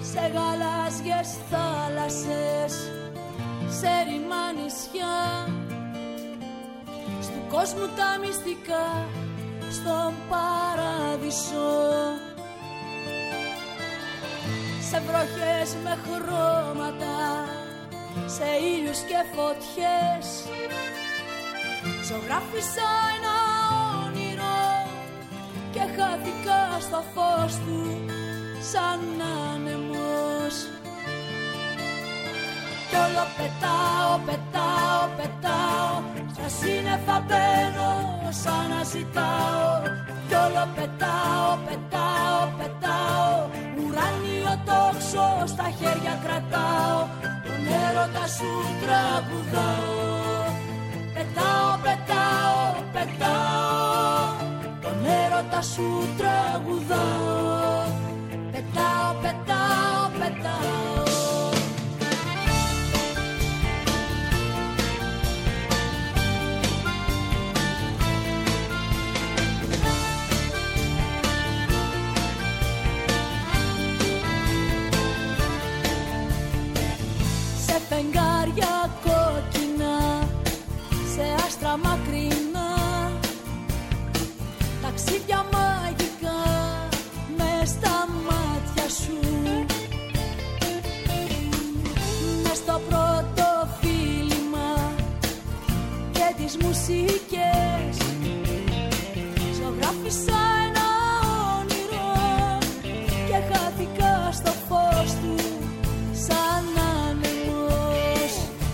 σε γαλάζιες θάλασσες, σε ρημά νησιά, στου κόσμου τα μυστικά, στον παράδεισο. Σε βροχές με χρώματα, σε ήλιους και φωτιές, ζωγράφισα ένα όνειρο και χάθηκα στο φως του σαν άνεμος. Κι όλο πετάω, πετάω, πετάω, στα σύννεφα μπαίνω σαν να ζητάω. Κι όλο πετάω, πετάω, πετάω, ουράνιο τόξο στα χέρια κρατάω, τον έρωτα σου τραγουδάω. Πετάω, πετάω, πετάω, τον έρωτα σου τραγουδάω. Πετάω, πετάω, πετάω. Σε φεγγάρια κόκκινα, σε άστρα μακρινά, ταξίδια μαγικά μες στα μάτια σου. Μες στο πρώτο φίλημα και τις μουσικές, ζωγράφισα ένα όνειρο και χάθηκα στο φως του σαν άνεμος.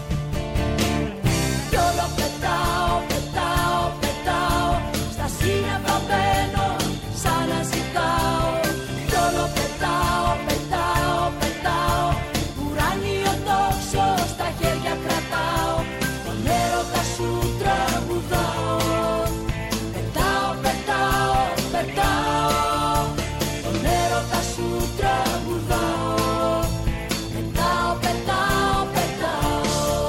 Κι όλο πετάω, πετάω, πετάω, στα σύννεφα μπαίνω σαν να ζητάω. Κι όλο πετάω, πετάω, πετάω, ουράνιο τόξο στα χέρια κρατάω, τον έρωτα σου τραγουδάω. Πετάω, πετάω, πετάω, τον έρωτα σου τραγουδάω. Πετάω, πετάω, πετάω.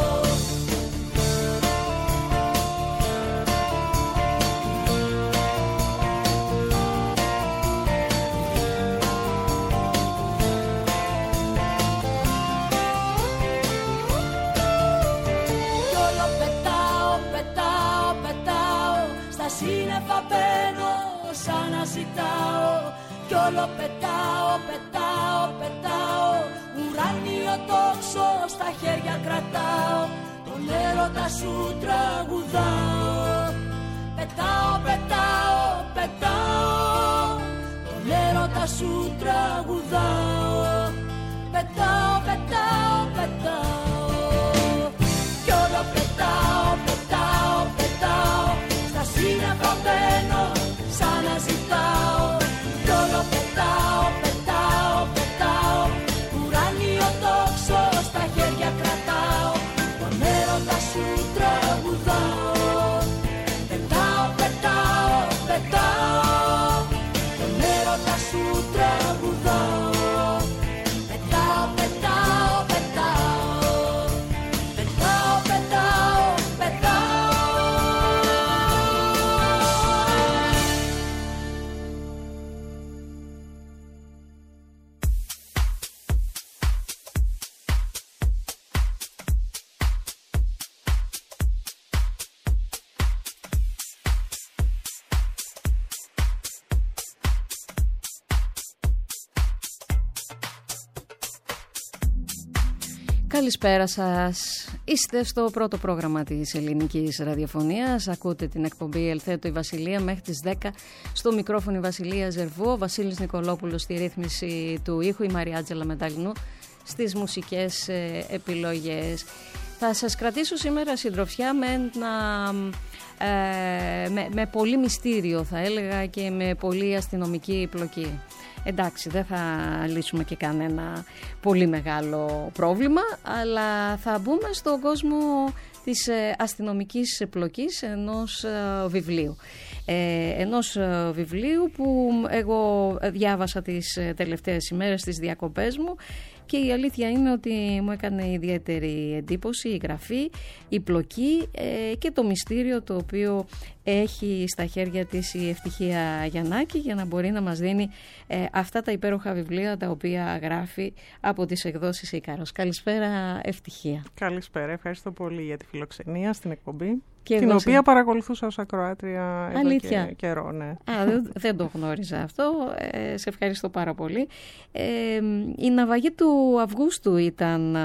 Κι όλο πετάω, πετάω, πετάω, στα σύννεφα μπαίνω σαν να ζητάω. Κι όλο πετάω, πετάω, πετάω, ουράνιο τόξο στα χέρια κρατάω, τον έρωτα σου τραγουδάω. Πετάω, πετάω, πετάω, τον έρωτα σου τραγουδάω. Πετάω, πετάω, πετάω. Κι όλο πετάω, πετάω, πετάω, στα σύννεφα μπαίνω σαν να ζητάω. Κι όλο πετάω, πετάω, πετάω, ουράνιο τόξο στα χέρια κρατάω, τον έρωτα σου τραγουδάω. Πετάω, πετάω, πετάω, τον έρωτα σου τραγουδάω. Πετάω, πετάω, πετάω, πετάω, πετάω, πετάω. Καλησπέρα σας. Είστε στο πρώτο πρόγραμμα της ελληνικής ραδιοφωνίας. Ακούτε την εκπομπή Ελθέτω η Βασιλεία μέχρι τις 10. Στο μικρόφωνο η Βασιλεία Ζερβού, ο Βασίλης Νικολόπουλος στη ρύθμιση του ήχου, η Μαριάτζελα Μεταλλινού στις μουσικές επιλογές. Θα σας κρατήσω σήμερα συντροφιά με πολύ μυστήριο, θα έλεγα, και με πολύ αστυνομική πλοκή. Εντάξει, δεν θα λύσουμε και κανένα πολύ μεγάλο πρόβλημα, αλλά θα μπούμε στον κόσμο της αστυνομικής πλοκής ενός βιβλίου. ενός βιβλίου που εγώ διάβασα τις τελευταίες ημέρες, τις διακοπές μου, και η αλήθεια είναι ότι μου έκανε ιδιαίτερη εντύπωση η γραφή, η πλοκή και το μυστήριο το οποίο έχει στα χέρια της η Ευτυχία Γιαννάκη για να μπορεί να μας δίνει αυτά τα υπέροχα βιβλία τα οποία γράφει από τις εκδόσεις Ίκαρος. Καλησπέρα Ευτυχία. Καλησπέρα, ευχαριστώ πολύ για τη φιλοξενία στην εκπομπή. Την οποία παρακολουθούσα ως ακροάτρια εδώ και καιρό. Ναι. Δεν το γνώριζα αυτό. Σε ευχαριστώ πάρα πολύ. Η Ναυαγή του Αυγούστου ήταν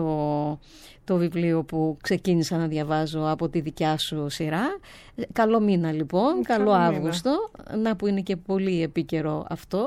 το βιβλίο που ξεκίνησα να διαβάζω από τη δικιά σου σειρά. Καλό μήνα λοιπόν, καλό Αύγουστο, να που είναι και πολύ επίκαιρο αυτό.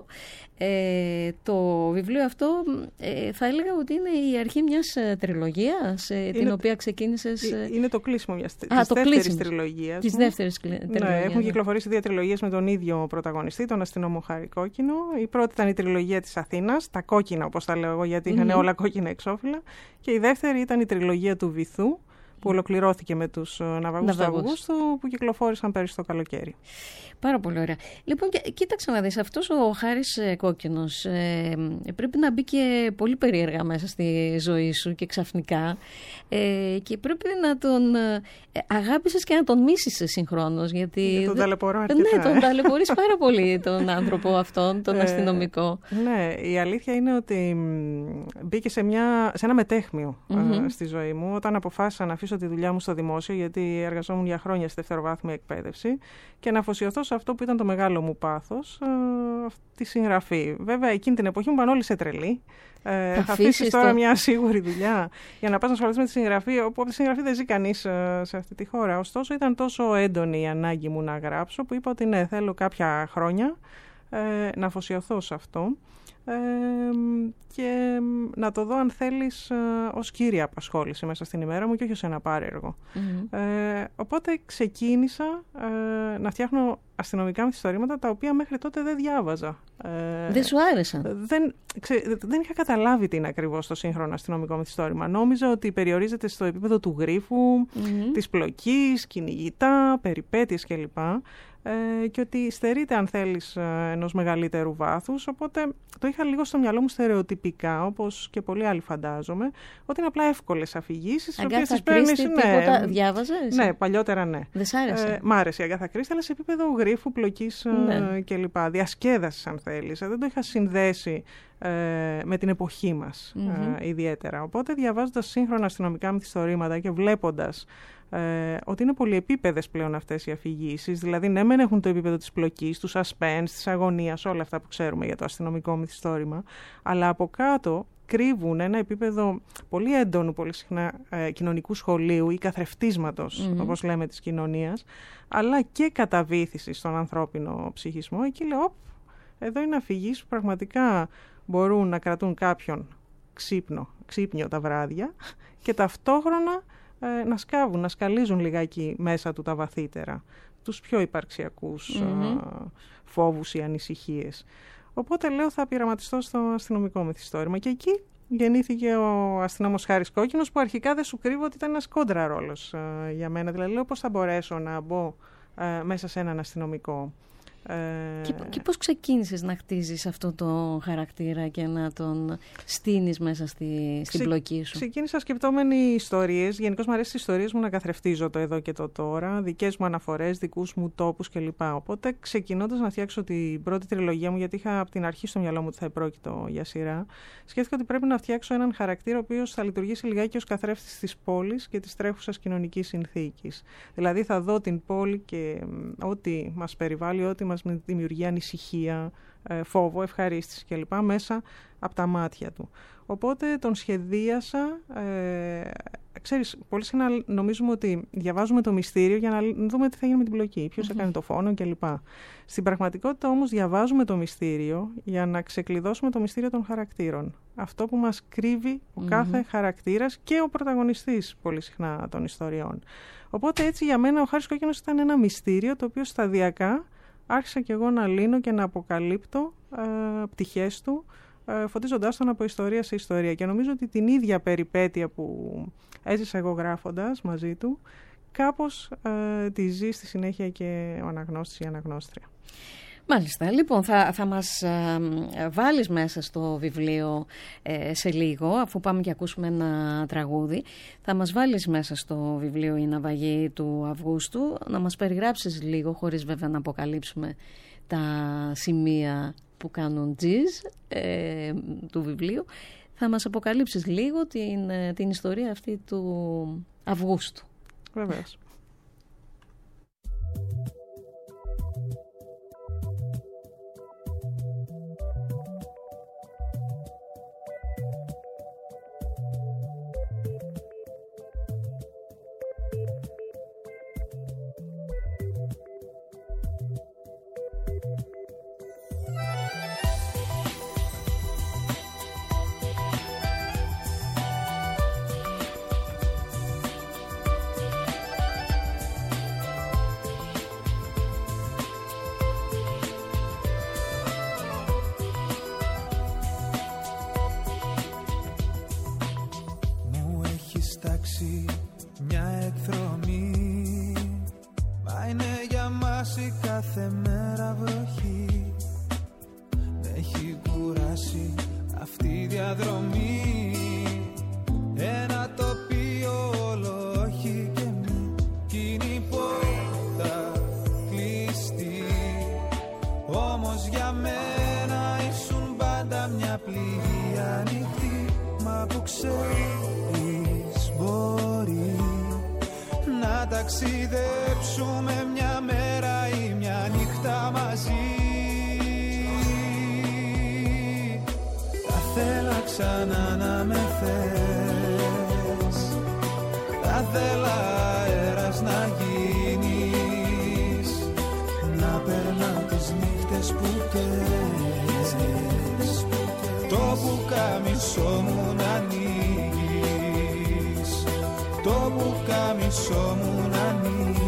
Το βιβλίο αυτό θα έλεγα ότι είναι η αρχή μιας τριλογίας, την οποία ξεκίνησες... Είναι το κλείσιμο μιας δεύτερης τριλογίας. Της δεύτερης τριλογίας. Ναι, έχουν κυκλοφορήσει 2 τριλογίες με τον ίδιο πρωταγωνιστή, τον αστυνόμο Χάρη Κόκκινο. Η πρώτη ήταν η τριλογία της Αθήνας, τα κόκκινα όπως τα λέω εγώ, γιατί είχαν όλα κόκκινα εξώφυλλα. Και η δεύτερη ήταν η τριλογία του Βυθού, που ολοκληρώθηκε με τους Ναυαγούς του Αυγούστου, που κυκλοφόρησαν πέρυσι το καλοκαίρι. Πάρα πολύ ωραία. Λοιπόν, κοίταξε να δεις, αυτός ο Χάρης Κόκκινος πρέπει να μπει και πολύ περίεργα μέσα στη ζωή σου και ξαφνικά και πρέπει να τον αγάπησες και να τον μίσησες συγχρόνως. Γιατί τον ταλαιπωρώ αρκετά. Ναι, τον ταλαιπωρείς πάρα πολύ τον άνθρωπο αυτόν, τον αστυνομικό. Ναι, η αλήθεια είναι ότι μπήκε σε ένα μετέχμιο στη ζωή μου, όταν αποφάσισα να αφήσω τη δουλειά μου στο δημόσιο, γιατί εργαζόμουν για χρόνια στη δευτεροβάθμια εκπαίδευση, και να αφοσιωθώ σε αυτό που ήταν το μεγάλο μου πάθος, τη συγγραφή. Βέβαια, εκείνη την εποχή μου πάνε όλοι σε τρελή. Θα αφήσεις τώρα μια σίγουρη δουλειά για να πας να ασχοληθείς με τη συγγραφή, όπου από τη συγγραφή δεν ζει κανείς σε αυτή τη χώρα. Ωστόσο, ήταν τόσο έντονη η ανάγκη μου να γράψω, που είπα ότι ναι, θέλω κάποια χρόνια να αφοσιωθώ σε αυτό. Και να το δω, αν θέλεις, ως κύρια απασχόληση μέσα στην ημέρα μου και όχι ως ένα πάρεργο. Οπότε ξεκίνησα να φτιάχνω αστυνομικά μυθιστορήματα, τα οποία μέχρι τότε δεν διάβαζα. Δεν σου άρεσαν? Δεν είχα καταλάβει τι είναι ακριβώς το σύγχρονο αστυνομικό μυθιστόρημα. Νόμιζα ότι περιορίζεται στο επίπεδο του γρίφου, της πλοκής, κυνηγητά, περιπέτειες κλπ. Και ότι στερείται, αν θέλεις, ενός μεγαλύτερου βάθους. Οπότε το είχα λίγο στο μυαλό μου στερεοτυπικά, όπως και πολλοί άλλοι φαντάζομαι, ότι είναι απλά εύκολες αφηγήσεις, τις οποίες τις παίρνεις. Τίποτα διάβαζες? Ναι, παλιότερα ναι. Δεν σ' άρεσε? Μ' άρεσε η Αγκάθα Κρίστη, αλλά σε επίπεδο γρίφου, πλοκής κλπ. Διασκέδασης, αν θέλεις. Δεν το είχα συνδέσει με την εποχή μας ιδιαίτερα. Οπότε, διαβάζοντας σύγχρονα αστυνομικά μυθιστορήματα και βλέποντας ότι είναι πολυεπίπεδες πλέον αυτές οι αφηγήσεις, δηλαδή ναι μεν έχουν το επίπεδο της πλοκής, του suspense, της αγωνίας, όλα αυτά που ξέρουμε για το αστυνομικό μυθιστόρημα, αλλά από κάτω κρύβουν ένα επίπεδο πολύ έντονου, πολύ συχνά κοινωνικού σχολείου ή καθρεφτίσματος, όπως λέμε, της κοινωνίας, αλλά και καταβήθησης στον ανθρώπινο ψυχισμό. Εκεί λέω, εδώ είναι αφηγήσεις που πραγματικά μπορούν να κρατούν κάποιον ξύπνιο τα βράδια και ταυτόχρονα να σκάβουν, να σκαλίζουν λιγάκι μέσα του τα βαθύτερα, τους πιο υπαρξιακούς φόβους ή ανησυχίες. Οπότε λέω, θα πειραματιστώ στο αστυνομικό μυθιστόρημα, και εκεί γεννήθηκε ο αστυνόμος Χάρης Κόκκινος, που αρχικά δεν σου κρύβω ότι ήταν ένας κόντρα ρόλος για μένα. Δηλαδή λέω, πώς θα μπορέσω να μπω μέσα σε έναν αστυνομικό. Και πώς ξεκίνησες να χτίζεις αυτό το χαρακτήρα και να τον στείνεις μέσα στην πλοκή σου? Ξεκίνησα σκεπτόμενοι ιστορίες. Γενικώς μου αρέσει τις ιστορίες μου να καθρεφτίζω το εδώ και το τώρα, δικές μου αναφορές, δικούς μου τόπους κλπ. Οπότε, ξεκινώντας να φτιάξω την πρώτη τριλογία μου, γιατί είχα από την αρχή στο μυαλό μου ότι θα επρόκειτο για σειρά, σκέφτηκα ότι πρέπει να φτιάξω έναν χαρακτήρα ο οποίος θα λειτουργήσει λιγάκι ως καθρέφτης της πόλης και της τρέχουσας κοινωνικής συνθήκης. Δηλαδή, θα δω την πόλη και ό,τι μας περιβάλλει, ό,τι μας δημιουργεί ανησυχία, φόβο, ευχαρίστηση κλπ. Μέσα από τα μάτια του. Οπότε τον σχεδίασα. Ξέρεις, πολύ συχνά νομίζουμε ότι διαβάζουμε το μυστήριο για να δούμε τι θα γίνει με την πλοκή, ποιος έκανε το φόνο κλπ. Στην πραγματικότητα όμως διαβάζουμε το μυστήριο για να ξεκλειδώσουμε το μυστήριο των χαρακτήρων. Αυτό που μας κρύβει ο κάθε χαρακτήρας και ο πρωταγωνιστής πολύ συχνά των ιστοριών. Οπότε έτσι για μένα ο Χάρης Κόκκινος ήταν ένα μυστήριο, το οποίο σταδιακά άρχισα και εγώ να λύνω και να αποκαλύπτω πτυχές του, φωτίζοντάς τον από ιστορία σε ιστορία. Και νομίζω ότι την ίδια περιπέτεια που έζησα εγώ γράφοντας μαζί του, κάπως τη ζει στη συνέχεια και ο αναγνώστης ή η αναγνώστρια. Μάλιστα. Λοιπόν, θα μας βάλεις μέσα στο βιβλίο σε λίγο, αφού πάμε και ακούσουμε ένα τραγούδι. Θα μας βάλεις μέσα στο βιβλίο «Η ναυαγή του Αυγούστου», να μας περιγράψεις λίγο, χωρίς βέβαια να αποκαλύψουμε τα σημεία που κάνουν τζιζ του βιβλίου. Θα μας αποκαλύψεις λίγο την ιστορία αυτή του Αυγούστου. Βεβαίως. Μια εκδρομή, μα είναι για μας η κάθε μέρα βροχή. Με έχει κουράσει αυτή η διαδρομή, ένα τοπίο όλο όχι και μη, κι είναι η πόρτα κλειστή. Όμως για μένα ήσουν πάντα μια πληγή ανοιχτή, μα που ξέρεις μπορεί να ταξιδέψουμε μια μέρα ή μια νύχτα μαζί. Θα θέλα ξανά να με θες, θα θέλα αέρας να γίνεις, να περνάω τις νύχτες που θες, το πουκάμισό μου να ανοίγεις, το πουκάμισό μου να ανοίγεις.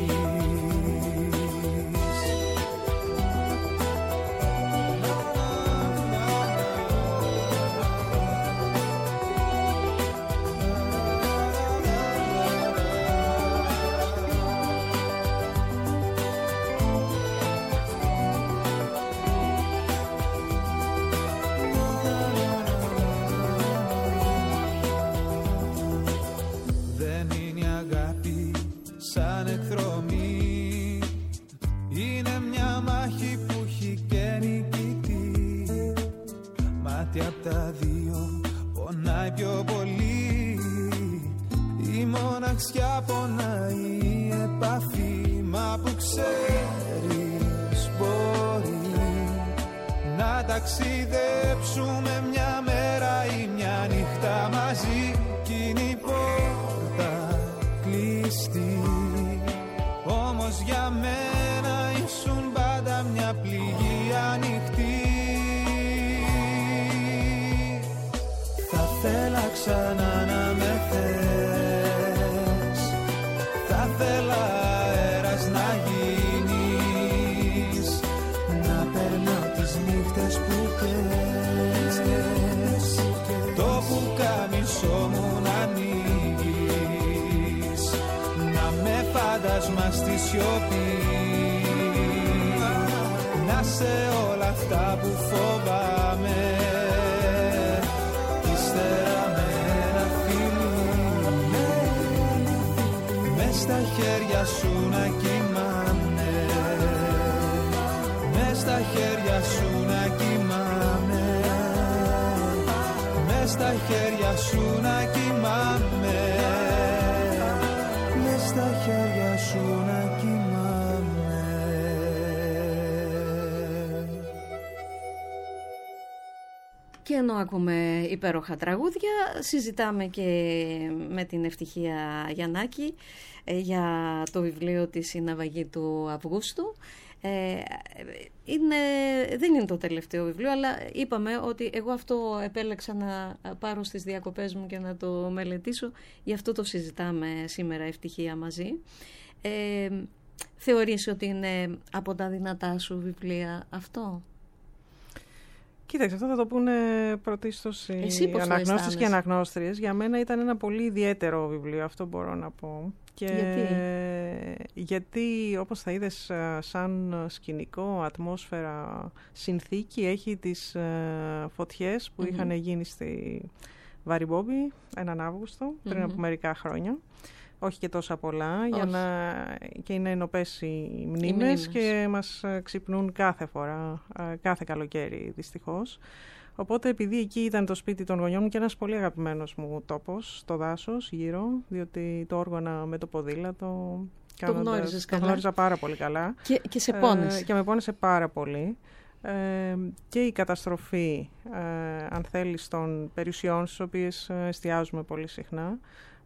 Απ' τα δύο πονάει πιο πολύ, η μοναξιά πονάει η επαφή, μα που ξέρεις μπορεί να ταξιδέψουμε μια μέρα ή μια νύχτα μαζί, κι είναι η πόρτα κλειστή. Όμως για μένα ήσουν πάντα μια πληγή ανοιχτή. Θέλα ξανά να με θες, θα θέλα αέρας να γίνεις, να περνάω τις νύχτες που θες, το πουκάμισό μου να ανοίγεις, να με φαντάσμα στη σιωπή, να σε όλα αυτά που φοβάμαι. Στα χέρια σου να κοιμάμαι, μες στα χέρια σου να κοιμάμαι, μες στα χέρια σου να κοιμάμαι, μες στα χέρια σου να κοιμάμαι. Και ενώ ακούμε υπέροχα τραγούδια, συζητάμε και με την Ευτυχία Γιαννάκη για το βιβλίο της «Η ναυαγή του Αυγούστου». Δεν είναι το τελευταίο βιβλίο, αλλά είπαμε ότι εγώ αυτό επέλεξα να πάρω στις διακοπές μου και να το μελετήσω. Γι' αυτό το συζητάμε σήμερα, Ευτυχία, μαζί. Θεωρείς ότι είναι από τα δυνατά σου βιβλία αυτό? Κοίταξε, αυτό θα το πούνε πρωτίστως οι αναγνώστες και οι αναγνώστριες. Για μένα ήταν ένα πολύ ιδιαίτερο βιβλίο, αυτό μπορώ να πω. Γιατί όπως θα είδες, σαν σκηνικό, ατμόσφαιρα, συνθήκη, έχει τις φωτιές που είχαν γίνει στη Βαριμπόμπη έναν Αύγουστο, πριν από μερικά χρόνια. Όχι και τόσα πολλά, και είναι ενωπές οι μνήμες και μας ξυπνούν κάθε φορά, κάθε καλοκαίρι δυστυχώς. Οπότε επειδή εκεί ήταν το σπίτι των γονιών μου και ένας πολύ αγαπημένος μου τόπος, το δάσος γύρω, διότι το όργωνα με το ποδήλατο, το γνώριζα πάρα πολύ καλά. Και σε πόνεσε. Και με πόνεσε πάρα πολύ. Και η καταστροφή, αν θέλεις, των περιουσιών στις οποίες εστιάζουμε πολύ συχνά,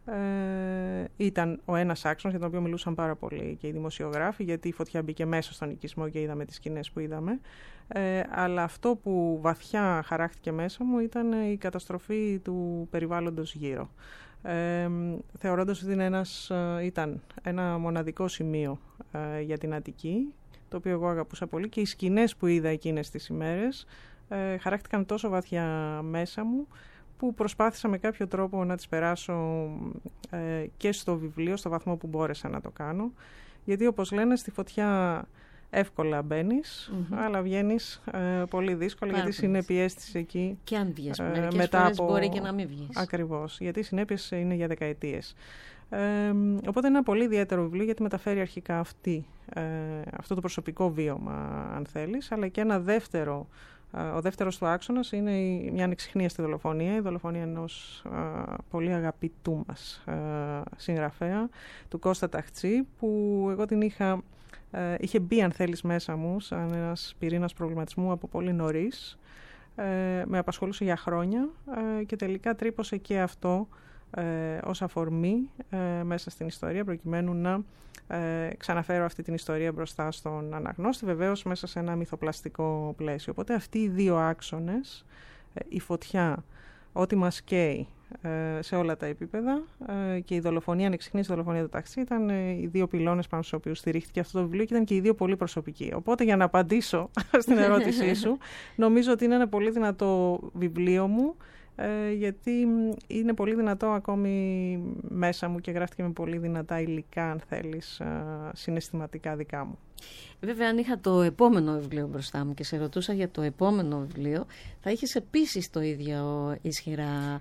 ήταν ο ένας άξονας για τον οποίο μιλούσαν πάρα πολύ και οι δημοσιογράφοι, γιατί η φωτιά μπήκε μέσα στον οικισμό και είδαμε τις σκηνές που είδαμε, αλλά αυτό που βαθιά χαράχτηκε μέσα μου ήταν η καταστροφή του περιβάλλοντος γύρω, θεωρώντας ότι ήταν ένα μοναδικό σημείο για την Αττική, το οποίο εγώ αγαπούσα πολύ, και οι σκηνές που είδα εκείνες τις ημέρες χαράχτηκαν τόσο βαθιά μέσα μου, που προσπάθησα με κάποιο τρόπο να τις περάσω και στο βιβλίο, στο βαθμό που μπόρεσα να το κάνω. Γιατί όπως λένε, στη φωτιά εύκολα μπαίνεις, αλλά βγαίνεις πολύ δύσκολα, γιατί οι συνέπειες της εκεί... Και αν βγες, μερικές φορές μπορεί και να μην βγεις. Ακριβώς, γιατί οι συνέπειες είναι για δεκαετίες. Οπότε είναι ένα πολύ ιδιαίτερο βιβλίο, γιατί μεταφέρει αρχικά αυτό το προσωπικό βίωμα, αν θέλεις, αλλά και ένα δεύτερο. Ο δεύτερος του άξονας είναι μια ανεξιχνίαστη δολοφονία, η δολοφονία ενός πολύ αγαπητού μας συγγραφέα, του Κώστα Ταχτσή, που εγώ την είχε μπει, αν θέλεις, μέσα μου σαν ένας πυρήνας προβληματισμού από πολύ νωρίς. Με απασχολούσε για χρόνια και τελικά τρύπωσε και αυτό ως αφορμή μέσα στην ιστορία, προκειμένου να ξαναφέρω αυτή την ιστορία μπροστά στον αναγνώστη, βεβαίως μέσα σε ένα μυθοπλαστικό πλαίσιο. Οπότε αυτοί οι δύο άξονες, η φωτιά, ό,τι μας καίει σε όλα τα επίπεδα, και η δολοφονία, ανεξιχνής δολοφονία του Ταχτσή, ήταν οι δύο πυλώνες πάνω στους οποίους στηρίχθηκε αυτό το βιβλίο, και ήταν και οι δύο πολύ προσωπικοί. Οπότε, για να απαντήσω στην ερώτησή σου, νομίζω ότι είναι ένα πολύ δυνατό βιβλίο μου, γιατί είναι πολύ δυνατό ακόμη μέσα μου και γράφτηκε με πολύ δυνατά υλικά, αν θέλεις, συναισθηματικά δικά μου. Βέβαια, αν είχα το επόμενο βιβλίο μπροστά μου και σε ρωτούσα για το επόμενο βιβλίο, θα είχες επίσης το ίδιο ισχυρά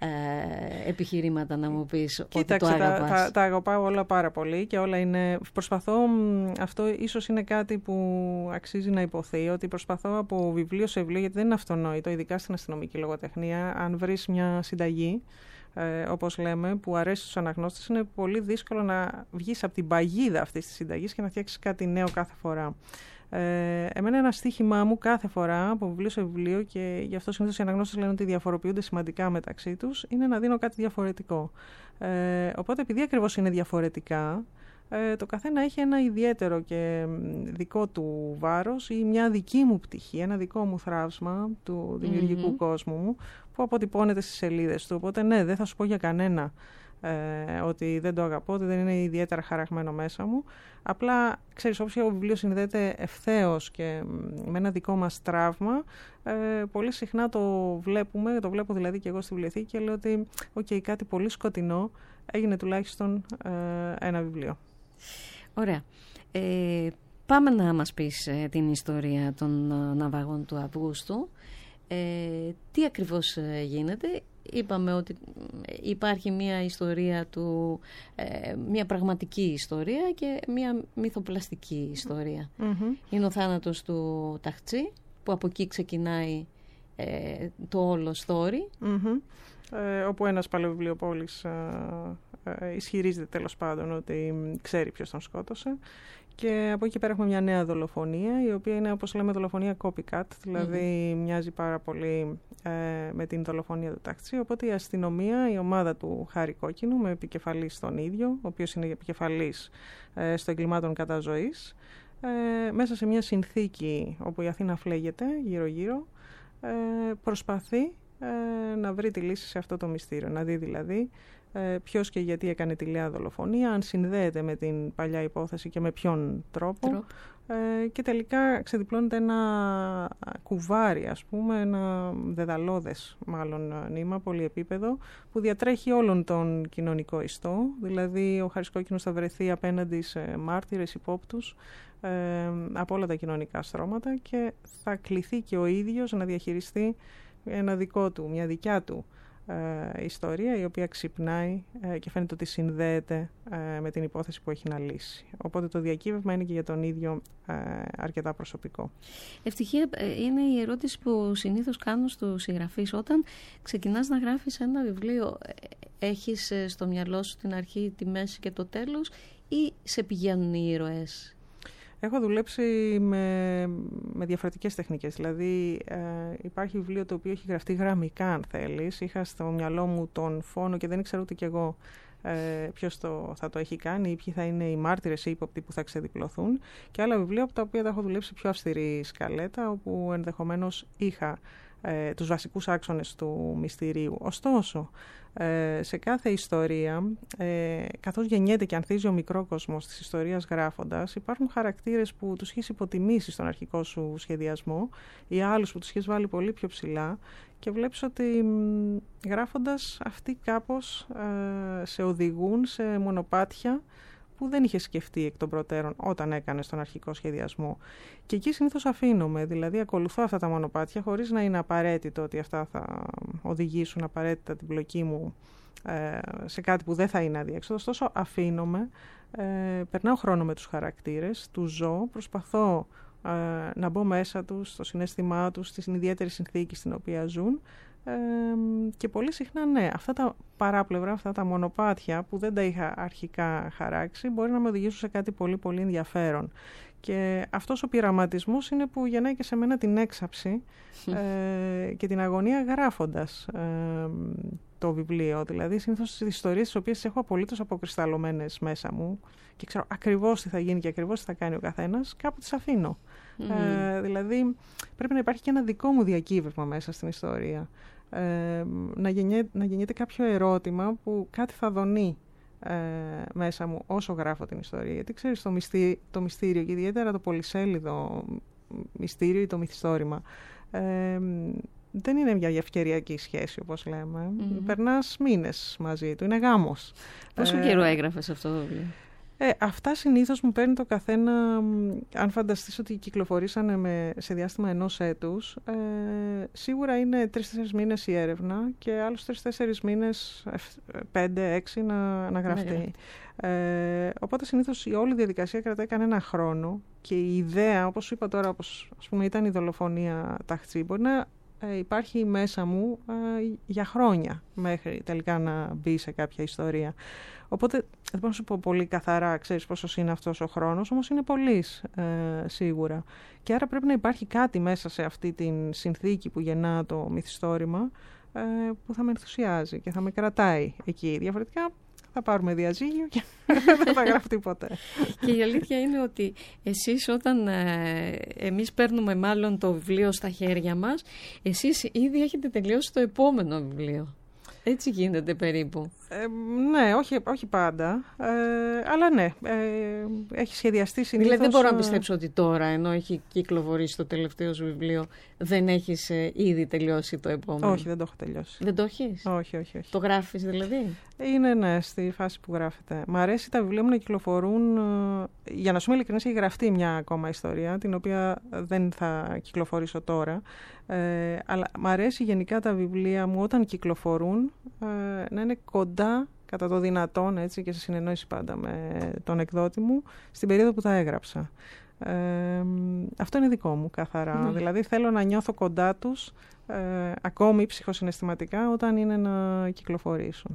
επιχειρήματα να μου πεις. Κοίταξε, ότι το αγαπάς. Τα αγαπάω όλα πάρα πολύ και όλα είναι... Προσπαθώ, αυτό ίσως είναι κάτι που αξίζει να υποθεί, ότι προσπαθώ από βιβλίο σε βιβλίο, γιατί δεν είναι αυτονόητο, ειδικά στην αστυνομική λογοτεχνία, αν βρεις μια συνταγή, όπως λέμε, που αρέσει στους αναγνώστες, είναι πολύ δύσκολο να βγεις από την παγίδα αυτής της συνταγής και να φτιάξεις κάτι νέο κάθε φορά. Εμένα ένα στοίχημά μου κάθε φορά από βιβλίο σε βιβλίο, και γι' αυτό συνήθως οι αναγνώστες λένε ότι διαφοροποιούνται σημαντικά μεταξύ τους, είναι να δίνω κάτι διαφορετικό. Οπότε, επειδή ακριβώς είναι διαφορετικά, το καθένα έχει ένα ιδιαίτερο και δικό του βάρος ή μια δική μου πτυχή, ένα δικό μου θράψμα του δημιουργικού κόσμου μου, που αποτυπώνεται στις σελίδες του. Οπότε ναι, δεν θα σου πω για κανένα ότι δεν το αγαπώ, ότι δεν είναι ιδιαίτερα χαραγμένο μέσα μου. Απλά, ξέρεις, όπως το βιβλίο συνδέεται ευθέως και με ένα δικό μας τραύμα, πολύ συχνά το βλέπω δηλαδή και εγώ στη βιβλιοθήκη, και λέω ότι κάτι πολύ σκοτεινό έγινε τουλάχιστον ένα βιβλίο. Ωραία. Πάμε να μας πεις την ιστορία των ναυαγών του Αυγούστου. Τι ακριβώς γίνεται? Είπαμε ότι υπάρχει μια ιστορία μια πραγματική ιστορία και μια μυθοπλαστική ιστορία. Είναι ο θάνατος του Ταχτσή, που από εκεί ξεκινάει το όλο story. Όπου ένας παλαιοβιβλιοπόλης ισχυρίζεται τέλος πάντων ότι ξέρει ποιος τον σκότωσε. Και από εκεί πέρα έχουμε μια νέα δολοφονία, η οποία είναι, όπως λέμε, δολοφονία copycat, δηλαδή μοιάζει πάρα πολύ με την δολοφονία του Ταχτσή. Οπότε η αστυνομία, η ομάδα του Χάρη Κόκκινου, με επικεφαλής τον ίδιο, ο οποίος είναι επικεφαλής στο εγκλημάτων κατά ζωής, μέσα σε μια συνθήκη όπου η Αθήνα φλέγεται γύρω-γύρω, προσπαθεί να βρει τη λύση σε αυτό το μυστήριο. Να δει δηλαδή ποιος και γιατί έκανε τη Λέα δολοφονία, αν συνδέεται με την παλιά υπόθεση και με ποιον τρόπο. Και τελικά ξεδιπλώνεται ένα κουβάρι, ας πούμε, ένα δεδαλώδες μάλλον νήμα, πολυεπίπεδο, που διατρέχει όλον τον κοινωνικό ιστό. Δηλαδή ο Χαρισκόκκινος θα βρεθεί απέναντι σε μάρτυρες, υπόπτους από όλα τα κοινωνικά στρώματα και θα κληθεί και ο ίδιος να διαχειριστεί μια δικιά του ιστορία, η οποία ξυπνάει και φαίνεται ότι συνδέεται με την υπόθεση που έχει να λύσει. Οπότε το διακύβευμα είναι και για τον ίδιο αρκετά προσωπικό. Ευτυχία είναι η ερώτηση που συνήθως κάνω στους συγγραφείς. Όταν ξεκινάς να γράφεις ένα βιβλίο, έχεις στο μυαλό σου την αρχή, τη μέση και το τέλος, ή σε πηγαίνουν οι ήρωες? Έχω δουλέψει με διαφορετικές τεχνικές. Δηλαδή υπάρχει βιβλίο το οποίο έχει γραφτεί γραμμικά, αν θέλεις. Είχα στο μυαλό μου τον φόνο και δεν ήξερα ούτε κι εγώ ποιος θα το έχει κάνει ή ποιοι θα είναι οι μάρτυρες ή οι ύποπτοι που θα ξεδιπλωθούν. Και άλλα βιβλία από τα οποία τα έχω δουλέψει πιο αυστηρή σκαλέτα, όπου ενδεχομένως είχα τους βασικούς άξονες του μυστηρίου. Ωστόσο, σε κάθε ιστορία, καθώς γεννιέται και ανθίζει ο μικρόκοσμος της ιστορίας γράφοντας, υπάρχουν χαρακτήρες που τους έχεις υποτιμήσει στον αρχικό σου σχεδιασμό ή άλλους που τους έχεις βάλει πολύ πιο ψηλά και βλέπεις ότι γράφοντας αυτοί κάπως σε οδηγούν σε μονοπάτια που δεν είχε σκεφτεί εκ των προτέρων όταν έκανε τον αρχικό σχεδιασμό. Και εκεί συνήθως αφήνομαι, δηλαδή ακολουθώ αυτά τα μονοπάτια χωρίς να είναι απαραίτητο ότι αυτά θα οδηγήσουν απαραίτητα την πλοκή μου σε κάτι που δεν θα είναι αδιέξοδο. Ωστόσο αφήνομαι, περνάω χρόνο με τους χαρακτήρες, τους ζω, προσπαθώ να μπω μέσα τους, στο συναίσθημά τους, στην ιδιαίτερη συνθήκη στην οποία ζουν. Και πολύ συχνά αυτά τα παράπλευρα, αυτά τα μονοπάτια που δεν τα είχα αρχικά χαράξει μπορεί να με οδηγήσουν σε κάτι πολύ πολύ ενδιαφέρον. Και αυτός ο πειραματισμός είναι που γεννάει και σε μένα την έξαψη και την αγωνία γράφοντας το βιβλίο. Δηλαδή συνήθως τις ιστορίες τις οποίες έχω απολύτως αποκρισταλωμένες μέσα μου και ξέρω ακριβώς τι θα γίνει και ακριβώς τι θα κάνει ο καθένας, κάπου τις αφήνω. Δηλαδή πρέπει να υπάρχει και ένα δικό μου διακύβευμα μέσα στην ιστορία. Να γεννιέται κάποιο ερώτημα που κάτι θα δονεί μέσα μου όσο γράφω την ιστορία. Γιατί ξέρεις, το μυστήριο και ιδιαίτερα το πολυσέλιδο μυστήριο ή το μυθιστόρημα δεν είναι μια ευκαιριακή σχέση, όπως λέμε. Περνάς μήνες μαζί του, είναι γάμος. Πόσο καιρό έγραφες αυτό το βιβλίο? Αυτά συνήθως μου παίρνει το καθένα, αν φανταστείς ότι κυκλοφορήσανε σε διάστημα 1 έτους, σίγουρα είναι 3-4 μήνες η έρευνα και άλλους 3-4 μήνες, 5-6 να γραφτεί. Οπότε συνήθως η όλη διαδικασία κρατάει κανένα χρόνο και η ιδέα, όπως σου είπα τώρα, όπως ας πούμε ήταν η δολοφονία Ταχτσή, μπορεί να υπάρχει μέσα μου για χρόνια μέχρι τελικά να μπει σε κάποια ιστορία. Οπότε δεν μπορώ να σου πω πολύ καθαρά, ξέρεις πόσος είναι αυτός ο χρόνος, όμως είναι πολύς σίγουρα. Και άρα πρέπει να υπάρχει κάτι μέσα σε αυτή την συνθήκη που γεννά το μυθιστόρημα που θα με ενθουσιάζει και θα με κρατάει εκεί. Διαφορετικά θα πάρουμε διαζύγιο και δεν θα γράφει ποτέ. Και η αλήθεια είναι ότι εσείς όταν εμείς παίρνουμε μάλλον το βιβλίο στα χέρια μας, εσείς ήδη έχετε τελειώσει το επόμενο βιβλίο. Έτσι γίνεται περίπου. Ναι, όχι πάντα, αλλά ναι, έχει σχεδιαστεί συνήθως. Δηλαδή δεν μπορώ να πιστέψω ότι τώρα, ενώ έχει κυκλοφορήσει το τελευταίο σου βιβλίο, δεν έχεις ήδη τελειώσει το επόμενο. Όχι, δεν το έχω τελειώσει. Δεν το έχεις? Όχι. Το γράφεις δηλαδή? Είναι, ναι, στη φάση που γράφεται. Μ' αρέσει τα βιβλία μου να κυκλοφορούν, για να σου είμαι ειλικρινής, έχει γραφτεί μια ακόμα ιστορία, την οποία δεν θα κυκλοφορήσω τώρα, αλλά μ' αρέσει γενικά τα βιβλία μου όταν κυκλοφορούν να είναι κοντά κατά το δυνατόν, έτσι, και σε συνεννόηση πάντα με τον εκδότη μου, στην περίοδο που τα έγραψα. Αυτό είναι δικό μου καθαρά. Δηλαδή θέλω να νιώθω κοντά τους ακόμη ψυχοσυναισθηματικά όταν είναι να κυκλοφορήσουν.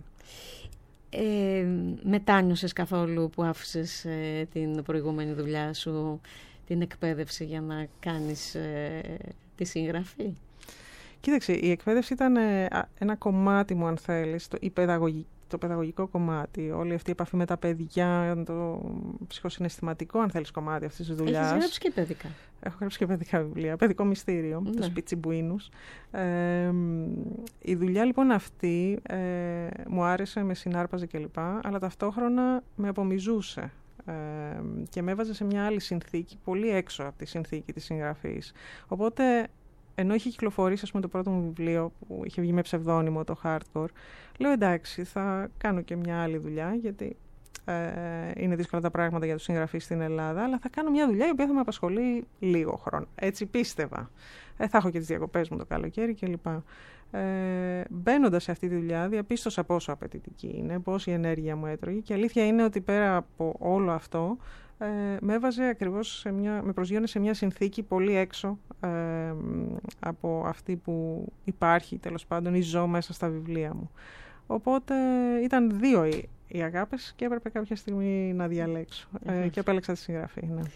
Μετάνιωσες καθόλου που άφησες την προηγούμενη δουλειά σου, την εκπαίδευση, για να κάνεις τη συγγραφή? Κοίταξε, η εκπαίδευση ήταν ένα κομμάτι μου, αν θέλεις, το παιδαγωγικό κομμάτι, όλη αυτή η επαφή με τα παιδιά, το ψυχοσυναισθηματικό, αν θέλεις, κομμάτι αυτής της δουλειάς. Έχεις γράψει και παιδικά? Έχω γράψει και παιδικά βιβλία. Παιδικό μυστήριο, τους Πιτσιμπουίνους. Η δουλειά λοιπόν αυτή μου άρεσε, με συνάρπαζε κλπ. Αλλά ταυτόχρονα με απομυζούσε και με έβαζε σε μια άλλη συνθήκη, πολύ έξω από τη συνθήκη της συγγραφής. Οπότε, ενώ είχε κυκλοφορήσει, ας πούμε, το πρώτο μου βιβλίο που είχε βγει με ψευδόνυμο, το Hardcore, λέω εντάξει, θα κάνω και μια άλλη δουλειά, γιατί είναι δύσκολα τα πράγματα για τους συγγραφείς στην Ελλάδα, αλλά θα κάνω μια δουλειά η οποία θα με απασχολεί λίγο χρόνο. Έτσι πίστευα. Θα έχω και τις διακοπές μου το καλοκαίρι κλπ. Μπαίνοντας σε αυτή τη δουλειά, διαπίστωσα πόσο απαιτητική είναι, πόση ενέργεια μου έτρωγε, και αλήθεια είναι ότι πέρα από όλο αυτό με έβαζε ακριβώς με προσγείωνε σε μια συνθήκη πολύ έξω από αυτή που υπάρχει, τέλος πάντων, ή ζω μέσα στα βιβλία μου. Οπότε ήταν δύο οι αγάπες και έπρεπε κάποια στιγμή να διαλέξω και επέλεξα τη συγγραφή. Ναι.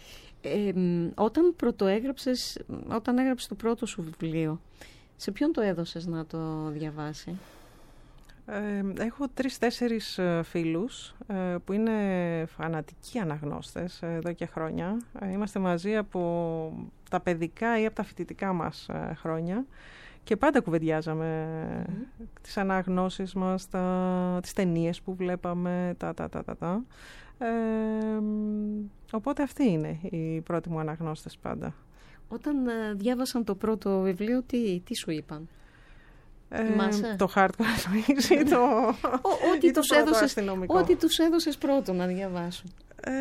Όταν έγραψες το πρώτο σου βιβλίο, σε ποιον το έδωσες να το διαβάσει? Έχω 3-4 φίλους που είναι φανατικοί αναγνώστες εδώ και χρόνια. Είμαστε μαζί από τα παιδικά ή από τα φοιτητικά μας χρόνια και πάντα κουβεντιάζαμε τις αναγνώσεις μας, τις ταινίες που βλέπαμε, οπότε αυτοί είναι οι πρώτοι μου αναγνώστες πάντα. Όταν διάβασαν το πρώτο βιβλίο, τι σου είπαν? Το Hardcore Ό,τι τους έδωσες πρώτο να διαβάσουν.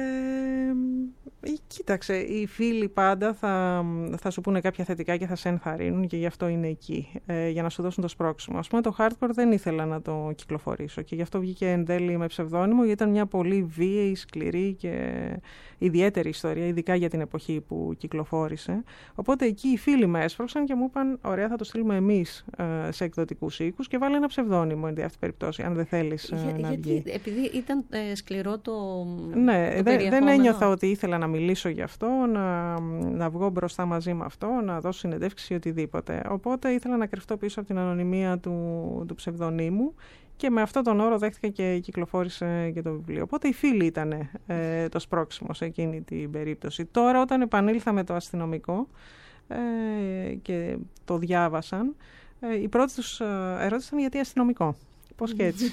Κοίταξε, οι φίλοι πάντα θα σου πούνε κάποια θετικά και θα σε ενθαρρύνουν και γι' αυτό είναι εκεί, για να σου δώσουν το σπρώξιμο. Ας πούμε, το Hardcore δεν ήθελα να το κυκλοφορήσω και γι' αυτό βγήκε εν τέλει με ψευδόνυμο, γιατί ήταν μια πολύ βίαιη, σκληρή και ιδιαίτερη ιστορία, ειδικά για την εποχή που κυκλοφόρησε. Οπότε εκεί οι φίλοι με έσπρωξαν και μου είπαν: ωραία, θα το στείλουμε εμείς σε εκδοτικούς οίκους και βάλε ένα ψευδόνυμο εν αυτή περιπτώσει, αν δεν θέλεις να βγει. Επειδή ήταν σκληρό το. Ναι, δεν ένιωθα ότι ήθελα να μιλήσω γι' αυτό, να βγω μπροστά μαζί με αυτό, να δώσω συνεντεύξη ή οτιδήποτε. Οπότε ήθελα να κρυφτώ πίσω από την ανωνυμία του ψευδονύμου και με αυτόν τον όρο δέχτηκα και κυκλοφόρησε και το βιβλίο. Οπότε οι φίλοι ήταν το σπρώξιμο σε εκείνη την περίπτωση. Τώρα, όταν επανήλθα με το αστυνομικό και το διάβασαν, η πρώτη τους ερώτηση ήταν: γιατί αστυνομικό? Πώς και έτσι.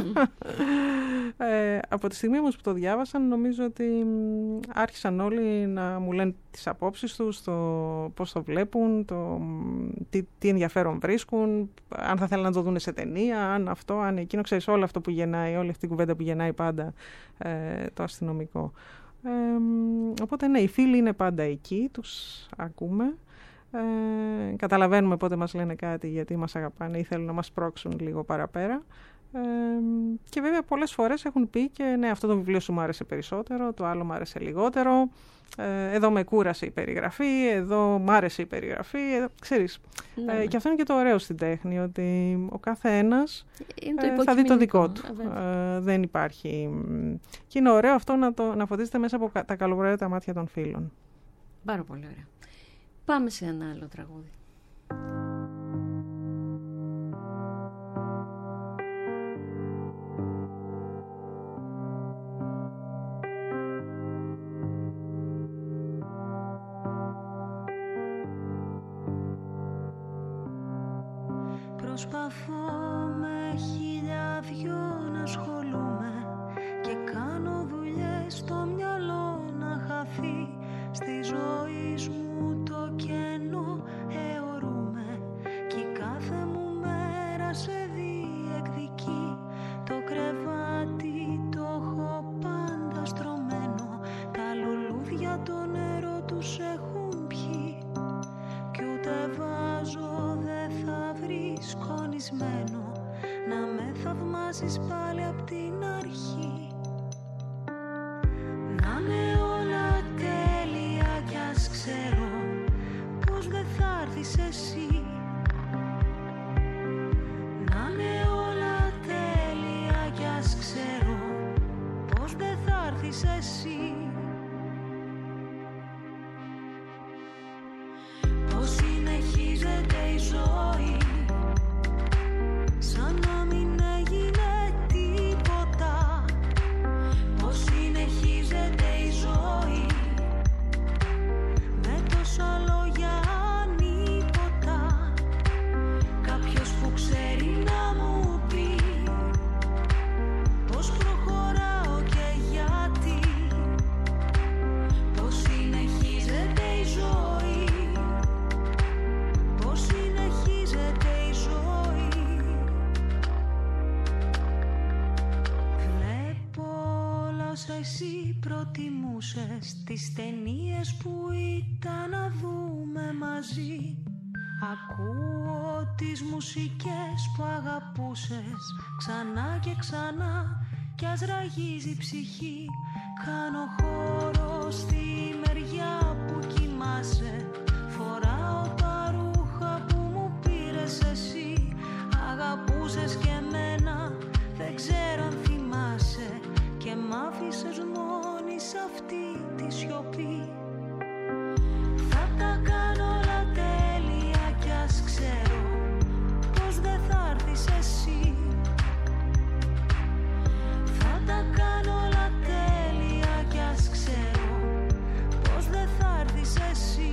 Από τη στιγμή όμως που το διάβασαν, νομίζω ότι άρχισαν όλοι να μου λένε τις απόψεις τους, το πώς το βλέπουν, τι ενδιαφέρον βρίσκουν, αν θα θέλουν να το δουν σε ταινία, αν αυτό, αν εκείνο, ξέρεις, όλο αυτό που γεννάει, όλη αυτή η κουβέντα που γεννάει πάντα το αστυνομικό. Οπότε ναι, οι φίλοι είναι πάντα εκεί, τους ακούμε. Καταλαβαίνουμε πότε μας λένε κάτι, γιατί μας αγαπάνε ή θέλουν να μας πρόξουν λίγο παραπέρα, και βέβαια πολλές φορές έχουν πει και ναι, αυτό το βιβλίο σου μου άρεσε περισσότερο, το άλλο μου άρεσε λιγότερο, εδώ με κούρασε η περιγραφή, εδώ μου άρεσε η περιγραφή, ξέρεις. Ναι. Και αυτό είναι και το ωραίο στην τέχνη, ότι ο κάθε ένας θα δει το δικό του. Δεν υπάρχει. Και είναι ωραίο αυτό να φωτίζεται μέσα από τα καλοβραία μάτια των φίλων. Πάρα πολύ ωραία. Πάμε σε ένα άλλο τραγούδι. Προσπαθώ με χίλια δυο να ασχολούμαι και κάνω δουλειές στο μυαλό να χαθεί στη ζωή μου το κενό αιωρούμε κι κάθε μου μέρα σε διεκδικεί το κρεβάτι το έχω πάντα στρωμένο τα λουλούδια το νερό τους έχουν πιει κι ούτε βάζω δεν θα βρει σκονισμένο να με θαυμάσεις πάλι απ' την αρχή να είναι όλα τέλεια κι ας ξέρω πως δεν θα έρθεις εσύ να είναι όλα τέλεια κι ας ξέρω πως δεν θα έρθεις εσύ πως συνεχίζεται η ζωή σαν να μην έγινε τίποτα πως συνεχίζεται η ζωή πως εσύ προτιμούσες τις ταινίες που ήταν να δούμε μαζί. Ακούω τις μουσικές που αγαπούσες ξανά και ξανά κι ας ραγίζει η ψυχή. Κάνω χώρο στη μεριά που κοιμάσαι. Φοράω τα ρούχα που μου πήρες εσύ. Αγαπούσες και εμένα, δεν ξέρω αν θυμάσαι. Και μ' άφησες μόνη σ' αυτή τη σιωπή. Θα τα κάνω όλα τέλεια κι ας ξέρω πως δεν θα έρθεις εσύ. Θα τα κάνω όλα τέλεια κι ας ξέρω πως δεν θα έρθεις εσύ.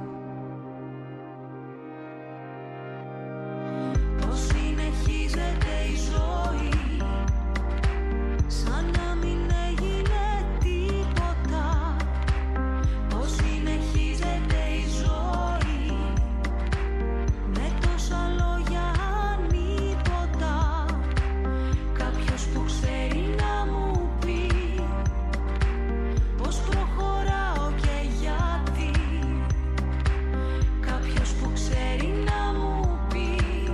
Πως συνεχίζεται η ζωή σαν να μην έγινε τίποτα. Πως συνεχίζεται η ζωή με τόσα λόγια ανίποτα. Κάποιος που ξέρει να μου πει πως προχωράω και γιατί. Κάποιος που ξέρει να μου πει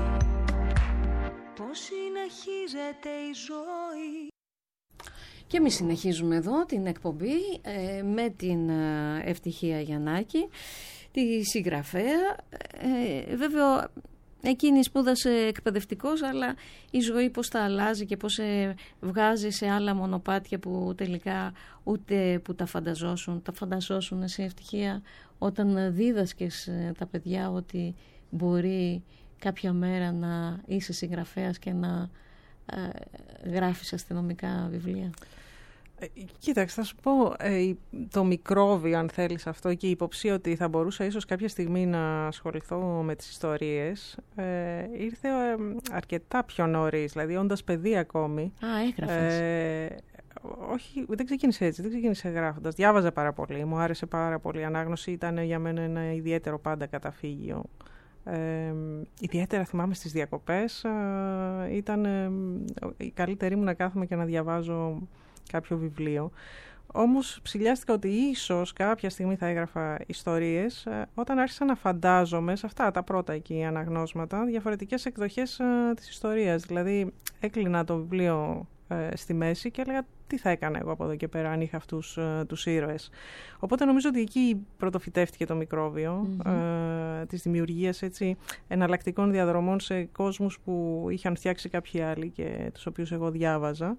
πως συνεχίζεται η ζωή. Και εμείς συνεχίζουμε εδώ την εκπομπή με την Ευτυχία Γιαννάκη, τη συγγραφέα. Βέβαια εκείνη σπούδασε εκπαιδευτικός, αλλά η ζωή πώς τα αλλάζει και πώς βγάζει σε άλλα μονοπάτια που τελικά ούτε που τα φανταζόσουν εσύ, Ευτυχία, όταν δίδασκες τα παιδιά ότι μπορεί κάποια μέρα να είσαι συγγραφέας και να γράφεις αστυνομικά βιβλία. Κοίταξε, θα σου πω, το μικρόβιο, αν θέλεις αυτό, και η υποψία ότι θα μπορούσα ίσως κάποια στιγμή να ασχοληθώ με τις ιστορίες, ήρθε αρκετά πιο νωρίς, δηλαδή όντας παιδί ακόμη. Έγραφες. Όχι, δεν ξεκίνησε έτσι, δεν ξεκίνησε γράφοντας. Διάβαζα πάρα πολύ, μου άρεσε πάρα πολύ. Η ανάγνωση ήταν για μένα ένα ιδιαίτερο πάντα καταφύγιο. Ιδιαίτερα θυμάμαι στις διακοπές, ήταν η καλύτερη μου να κάθομαι και να διαβάζω κάποιο βιβλίο. Όμως ψηλιάστηκα ότι ίσως κάποια στιγμή θα έγραφα ιστορίες όταν άρχισα να φαντάζομαι σε αυτά τα πρώτα εκεί αναγνώσματα διαφορετικές εκδοχές της ιστορίας. Δηλαδή έκλεινα το βιβλίο στη μέση και έλεγα τι θα έκανα εγώ από εδώ και πέρα αν είχα αυτούς τους ήρωες. Οπότε νομίζω ότι εκεί πρωτοφυτεύτηκε το μικρόβιο της δημιουργίας εναλλακτικών διαδρομών σε κόσμους που είχαν φτιάξει κάποιοι άλλοι και τους οποίους εγώ διάβαζα.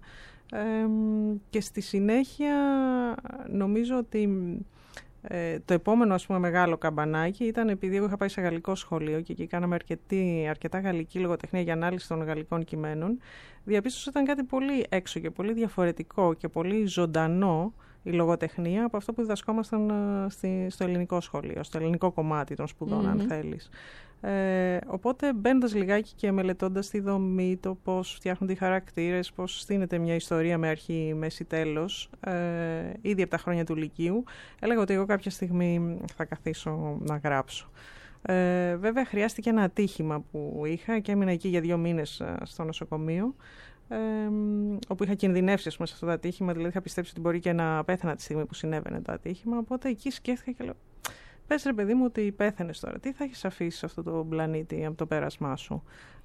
Και στη συνέχεια νομίζω ότι το επόμενο μεγάλο καμπανάκι ήταν επειδή εγώ είχα πάει σε γαλλικό σχολείο και εκεί κάναμε αρκετά γαλλική λογοτεχνία για ανάλυση των γαλλικών κειμένων. Διαπίστωσα ότι ήταν κάτι πολύ έξω και πολύ διαφορετικό και πολύ ζωντανό η λογοτεχνία από αυτό που διδασκόμασταν στο ελληνικό σχολείο, στο ελληνικό κομμάτι των σπουδών, αν θέλεις. Οπότε μπαίνοντας λιγάκι και μελετώντας τη δομή, το πώς φτιάχνονται οι χαρακτήρες, πώς στείνεται μια ιστορία με αρχή, μέση, τέλος, ήδη από τα χρόνια του Λυκείου, έλεγα ότι εγώ κάποια στιγμή θα καθίσω να γράψω. Βέβαια χρειάστηκε ένα ατύχημα που είχα και έμεινα εκεί για 2 μήνες στο νοσοκομείο, όπου είχα κινδυνεύσει σε αυτό το ατύχημα, δηλαδή είχα πιστέψει ότι μπορεί και να πέθανα τη στιγμή που συνέβαινε το ατύχημα, οπότε εκεί σκέφτηκα και λέω πες ρε παιδί μου ότι πέθανες τώρα, τι θα έχεις αφήσει σε αυτό το πλανήτη από το πέρασμά σου,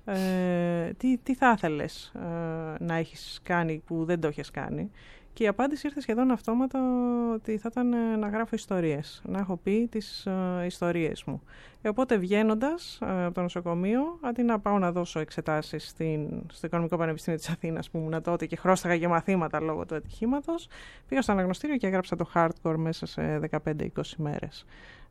τι θα ήθελες να έχεις κάνει που δεν το έχεις κάνει. Και η απάντηση ήρθε σχεδόν αυτόματα ότι θα ήταν να γράφω ιστορίες, να έχω πει τις ιστορίες μου. Οπότε βγαίνοντας από το νοσοκομείο, αντί να πάω να δώσω εξετάσεις στο Οικονομικό Πανεπιστήμιο της Αθήνας που ήμουν τότε και χρώσταγα και μαθήματα λόγω του ατυχήματος, πήγα στο αναγνωστήριο και έγραψα το hardcore μέσα σε 15-20 μέρες.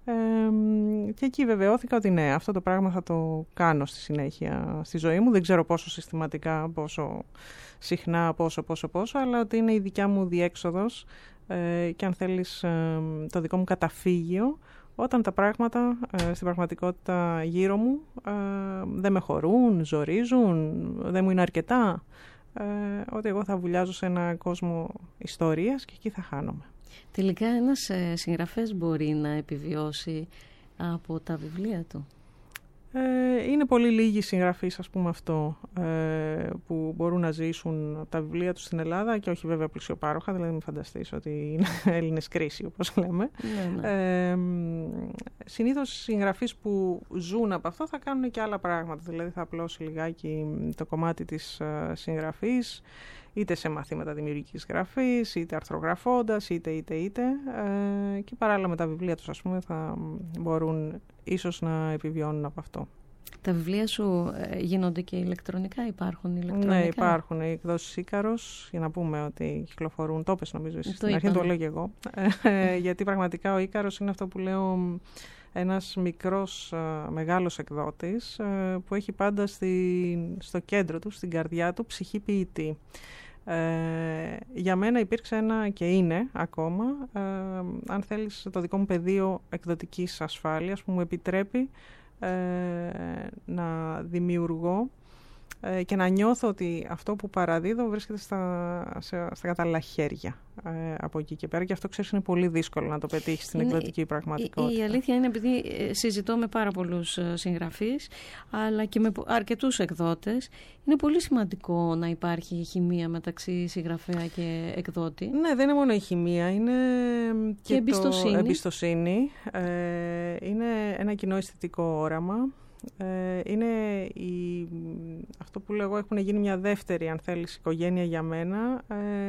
Και εκεί βεβαιώθηκα ότι ναι, αυτό το πράγμα θα το κάνω στη συνέχεια στη ζωή μου. Δεν ξέρω πόσο συστηματικά, πόσο συχνά, πόσο, αλλά ότι είναι η δικιά μου διέξοδος και αν θέλεις το δικό μου καταφύγιο όταν τα πράγματα στην πραγματικότητα γύρω μου δεν με χωρούν, ζορίζουν, δεν μου είναι αρκετά, ότι εγώ θα βουλιάζω σε ένα κόσμο ιστορίας και εκεί θα χάνομαι. Τελικά ένας συγγραφέας μπορεί να επιβιώσει από τα βιβλία του? Είναι πολύ λίγοι συγγραφείς, ας πούμε, αυτό, που μπορούν να ζήσουν τα βιβλία τους στην Ελλάδα και όχι βέβαια πλουσιοπάροχα, δηλαδή μην φανταστείς ότι είναι Έλληνες κρίση, όπως λέμε. Συνήθως οι συγγραφείς που ζουν από αυτό θα κάνουν και άλλα πράγματα, δηλαδή θα απλώσει λιγάκι το κομμάτι της συγγραφής, είτε σε μαθήματα δημιουργικής γραφής, είτε αρθρογραφώντας, είτε. Και παράλληλα με τα βιβλία τους, ας πούμε, θα μπορούν ίσως να επιβιώνουν από αυτό. Τα βιβλία σου γίνονται και ηλεκτρονικά, υπάρχουν ηλεκτρονικά? Ναι, υπάρχουν οι εκδόσεις Ίκαρος, για να πούμε ότι κυκλοφορούν, το πες νομίζω εσύ, στην αρχή το λέω και εγώ, γιατί πραγματικά ο Ίκαρος είναι αυτό που λέω, ένας μικρός μεγάλος εκδότης που έχει πάντα στο κέντρο του, στην καρδιά του, ψυχή ποιητή. Για μένα υπήρξε ένα και είναι ακόμα, αν θέλεις, το δικό μου πεδίο εκδοτικής ασφάλειας που μου επιτρέπει να δημιουργώ και να νιώθω ότι αυτό που παραδίδω βρίσκεται στα κατάλληλα χέρια από εκεί και πέρα, και αυτό ξέρεις είναι πολύ δύσκολο να το πετύχεις στην εκδοτική πραγματικότητα. Η αλήθεια είναι, επειδή συζητώ με πάρα πολλούς συγγραφείς αλλά και με αρκετούς εκδότες, είναι πολύ σημαντικό να υπάρχει χημεία μεταξύ συγγραφέα και εκδότη. Ναι, δεν είναι μόνο η χημεία, είναι και εμπιστοσύνη. Είναι ένα κοινό αισθητικό όραμα. Είναι αυτό που λέω εγώ, έχουν γίνει μια δεύτερη, αν θέλεις, οικογένεια για μένα,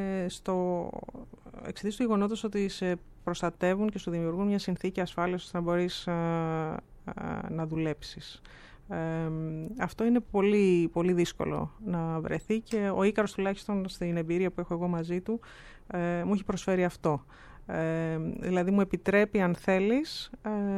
εξαιτίας του γεγονότος ότι σε προστατεύουν και σου δημιουργούν μια συνθήκη ασφάλειας ώστε να μπορείς να δουλέψεις. Αυτό είναι πολύ, πολύ δύσκολο να βρεθεί, και ο Ίκαρος, τουλάχιστον στην εμπειρία που έχω εγώ μαζί του, μου έχει προσφέρει αυτό. Δηλαδή μου επιτρέπει, αν θέλεις,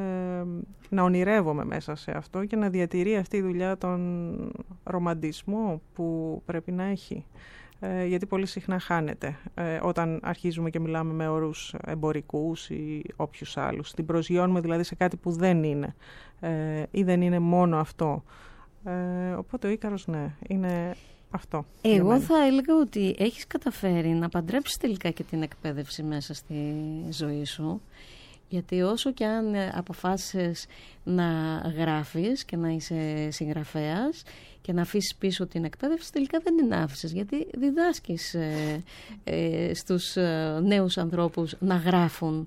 να ονειρεύομαι μέσα σε αυτό και να διατηρεί αυτή η δουλειά τον ρομαντισμό που πρέπει να έχει. Γιατί πολύ συχνά χάνεται όταν αρχίζουμε και μιλάμε με όρους εμπορικούς ή όποιους άλλους. Την προσγειώνουμε δηλαδή σε κάτι που δεν είναι ή δεν είναι μόνο αυτό. Οπότε ο Ίκαρος, ναι, είναι αυτό. Εγώ θα έλεγα ότι έχεις καταφέρει να παντρέψεις τελικά και την εκπαίδευση μέσα στη ζωή σου, γιατί όσο και αν αποφάσισες να γράφεις και να είσαι συγγραφέας και να αφήσεις πίσω την εκπαίδευση, τελικά δεν την άφησες, γιατί διδάσκεις στους νέους ανθρώπους να γράφουν.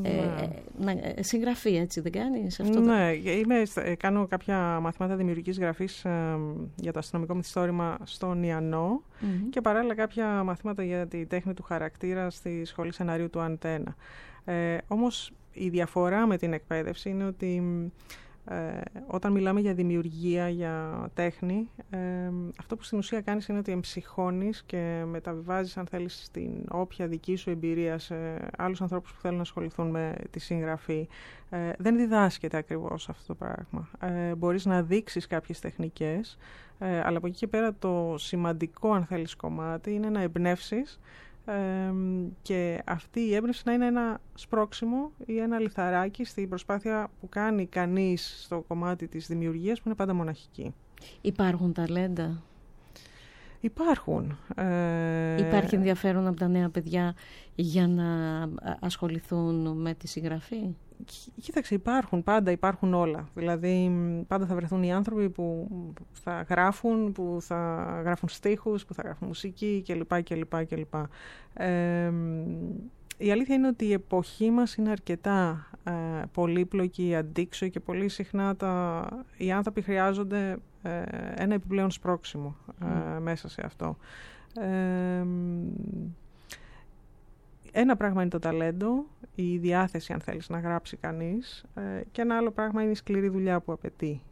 Συγγραφή, έτσι δεν κάνεις αυτό? Ναι, κάνω κάποια μαθήματα δημιουργικής γραφής για το αστυνομικό μυθιστόρημα στον Ιαννό και παράλληλα κάποια μαθήματα για τη τέχνη του χαρακτήρα στη Σχολή Σεναρίου του Αντένα. Όμως η διαφορά με την εκπαίδευση είναι ότι όταν μιλάμε για δημιουργία, για τέχνη, αυτό που στην ουσία κάνεις είναι ότι εμψυχώνεις και μεταβιβάζεις, αν θέλεις, την όποια δική σου εμπειρία σε άλλους ανθρώπους που θέλουν να ασχοληθούν με τη συγγραφή. Δεν διδάσκεται ακριβώς αυτό το πράγμα. Μπορείς να δείξεις κάποιες τεχνικές, αλλά από εκεί και πέρα το σημαντικό, αν θέλεις, κομμάτι είναι να εμπνεύσεις, και αυτή η έμπνευση να είναι ένα σπρώξιμο ή ένα λιθαράκι στην προσπάθεια που κάνει κανείς στο κομμάτι της δημιουργίας, που είναι πάντα μοναχική. Υπάρχουν ταλέντα? Υπάρχουν. Υπάρχει ενδιαφέρον από τα νέα παιδιά για να ασχοληθούν με τη συγγραφή? Κοίταξε, υπάρχουν όλα. Δηλαδή πάντα θα βρεθούν οι άνθρωποι που θα γράφουν, που θα γράφουν στίχους, που θα γράφουν μουσική κλπ. Η αλήθεια είναι ότι η εποχή μας είναι αρκετά πολύπλοκη, αντίξωη, και πολύ συχνά οι άνθρωποι χρειάζονται ένα επιπλέον σπρώξιμο μέσα σε αυτό. Ένα πράγμα είναι το ταλέντο, η διάθεση, αν θέλεις, να γράψει κανείς, και ένα άλλο πράγμα είναι η σκληρή δουλειά που απαιτεί,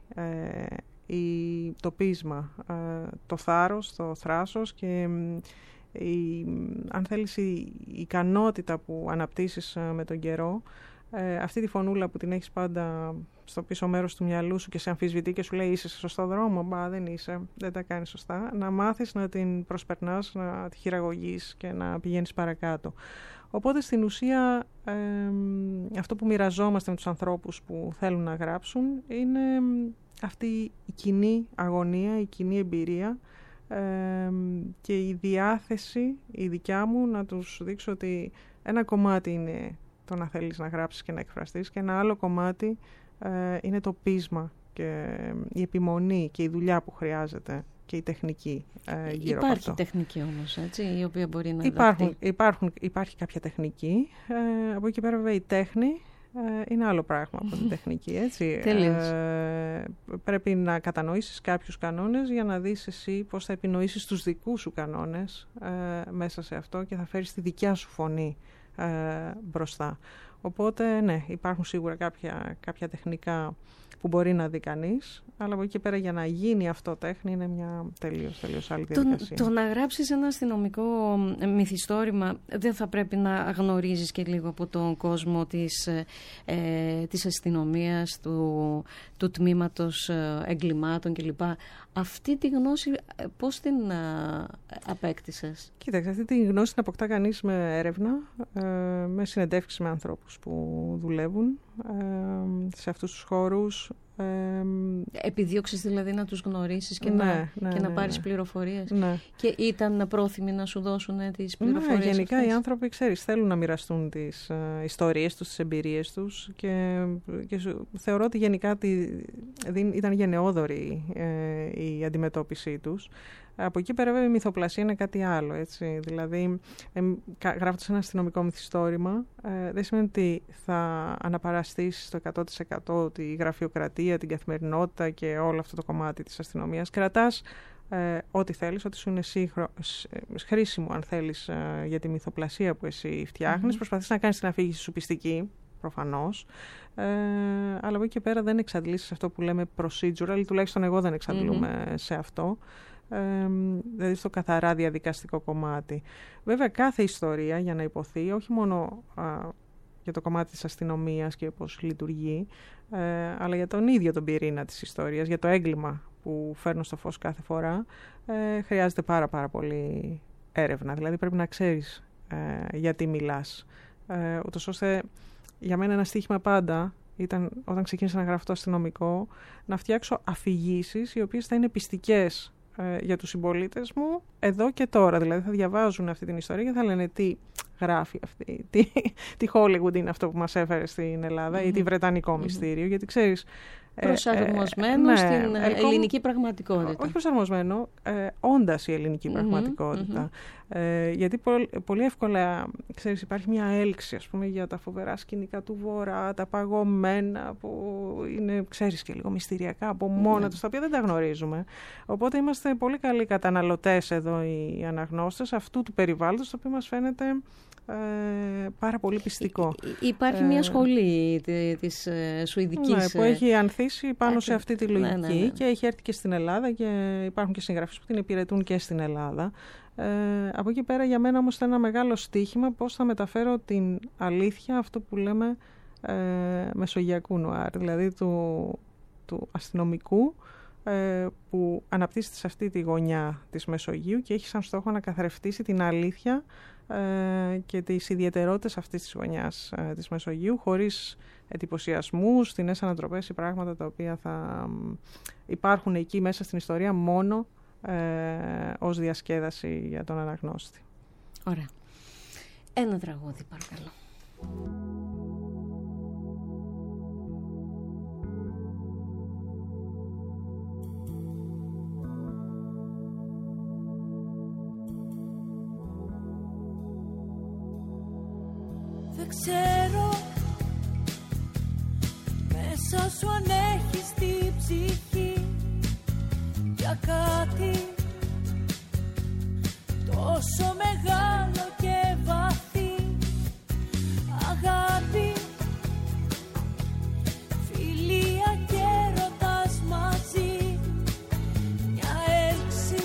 το πείσμα, το θάρρος, το θράσος και αν θέλεις η ικανότητα που αναπτύσσεις με τον καιρό, αυτή τη φωνούλα που την έχεις πάντα στο πίσω μέρος του μυαλού σου και σε αμφισβητεί και σου λέει είσαι σε σωστό δρόμο, δεν είσαι, δεν τα κάνεις σωστά, να μάθεις να την προσπερνάς, να τη χειραγωγείς και να πηγαίνεις παρακάτω. Οπότε στην ουσία αυτό που μοιραζόμαστε με τους ανθρώπους που θέλουν να γράψουν είναι αυτή η κοινή αγωνία, η κοινή εμπειρία, και η διάθεση η δικιά μου να τους δείξω ότι ένα κομμάτι είναι το να θέλεις να γράψεις και να εκφραστείς, και ένα άλλο κομμάτι είναι το πείσμα και η επιμονή και η δουλειά που χρειάζεται και η τεχνική γύρω από αυτό. Υπάρχει τεχνική όμως, έτσι, η οποία μπορεί να υπάρχει κάποια τεχνική. Από εκεί πέρα βέβαια η τέχνη είναι άλλο πράγμα από την τεχνική, έτσι. Πρέπει να κατανοήσεις κάποιους κανόνες για να δεις εσύ πώς θα επινοήσεις τους δικούς σου κανόνες μέσα σε αυτό και θα φέρεις τη δικιά σου φωνή μπροστά. Οπότε, ναι, υπάρχουν σίγουρα κάποια τεχνικά που μπορεί να δει κανείς, αλλά από εκεί πέρα για να γίνει αυτό τέχνη είναι μια τελείως άλλη διαδικασία. Το να γράψεις ένα αστυνομικό μυθιστόρημα δεν θα πρέπει να γνωρίζεις και λίγο από τον κόσμο της αστυνομίας, του τμήματος εγκλημάτων κλπ. Αυτή τη γνώση πώς την απέκτησες? Κοίταξε, αυτή τη γνώση την αποκτά κανείς με έρευνα, με συνεντεύξεις με ανθρώπους που δουλεύουν σε αυτούς τους χώρους. Επιδίωξες δηλαδή να τους γνωρίσεις και να πάρεις πληροφορίες. Ναι. Και ήταν πρόθυμοι να σου δώσουν τις πληροφορίες? Ναι, γενικά αυτές. Οι άνθρωποι, ξέρεις, θέλουν να μοιραστούν τις ιστορίες τους, τις εμπειρίες τους και θεωρώ ότι γενικά ήταν γενναιόδορη η αντιμετώπιση τους. Από εκεί πέρα βέβαια η μυθοπλασία είναι κάτι άλλο, έτσι. Δηλαδή, γράφοντας ένα αστυνομικό μυθιστόρημα, δεν σημαίνει ότι θα αναπαραστήσεις στο 100% τη γραφειοκρατία, την καθημερινότητα και όλο αυτό το κομμάτι της αστυνομίας. Κρατάς ό,τι θέλεις, ό,τι σου είναι χρήσιμο, αν θέλεις, για τη μυθοπλασία που εσύ φτιάχνεις. Προσπαθείς να κάνεις την αφήγηση σου πιστική, προφανώς, αλλά από εκεί και πέρα δεν εξαντλήσεις αυτό που λέμε procedural, τουλάχιστον εγώ δεν εξαντλούμε σε αυτό. Δηλαδή στο καθαρά διαδικαστικό κομμάτι. Βέβαια κάθε ιστορία για να υποθεί, όχι μόνο για το κομμάτι της αστυνομίας και πώς λειτουργεί, αλλά για τον ίδιο τον πυρήνα της ιστορίας, για το έγκλημα που φέρνω στο φως κάθε φορά, χρειάζεται πάρα πολύ έρευνα. Δηλαδή πρέπει να ξέρεις γιατί μιλάς, ούτως ώστε για μένα ένα στοίχημα πάντα ήταν, όταν ξεκίνησα να γράφω το αστυνομικό, να φτιάξω αφηγήσεις οι οποίες θα είναι πιστικές για τους συμπολίτες μου εδώ και τώρα. Δηλαδή θα διαβάζουν αυτή την ιστορία και θα λένε τι γράφει αυτή, τι Hollywood είναι αυτό που μας έφερε στην Ελλάδα ή τι βρετανικό μυστήριο, γιατί ξέρεις... Προσαρμοσμένο στην ελληνική πραγματικότητα. Όχι προσαρμοσμένο, όντας η ελληνική πραγματικότητα. Γιατί πολύ εύκολα, ξέρεις, υπάρχει μια έλξη, ας πούμε, για τα φοβερά σκηνικά του Βορρά, τα παγωμένα που είναι, ξέρεις, και λίγο μυστηριακά από μόνα τους, τα οποία δεν τα γνωρίζουμε. Οπότε είμαστε πολύ καλοί καταναλωτές εδώ οι αναγνώστες αυτού του περιβάλλοντος, το οποίο μας φαίνεται πάρα πολύ πιστικό. Υπάρχει μια σχολή της Σουηδικής που έχει ανθίσει πάνω σε αυτή τη λογική και έχει έρθει και στην Ελλάδα και υπάρχουν και συγγραφείς που την υπηρετούν και στην Ελλάδα. Από εκεί πέρα για μένα όμως ήταν ένα μεγάλο στοίχημα πώς θα μεταφέρω την αλήθεια, αυτό που λέμε μεσογειακού νουάρ, δηλαδή του αστυνομικού που αναπτύσσεται σε αυτή τη γωνιά της Μεσογείου και έχει σαν στόχο να καθρεφτίσει την αλήθεια και τις ιδιαιτερότητες αυτής της γωνιάς της Μεσογείου, χωρίς εντυπωσιασμούς, στιγνές ανατροπές ή πράγματα τα οποία θα υπάρχουν εκεί μέσα στην ιστορία μόνο ως διασκέδαση για τον αναγνώστη. Ωραία. Ένα τραγούδι παρακαλώ. Δεν ξέρω μέσα σου αν έχεις την ψυχή για κάτι τόσο μεγάλο και βαθύ. Αγάπη, φιλία και έρωτας μαζί. Μια έλξη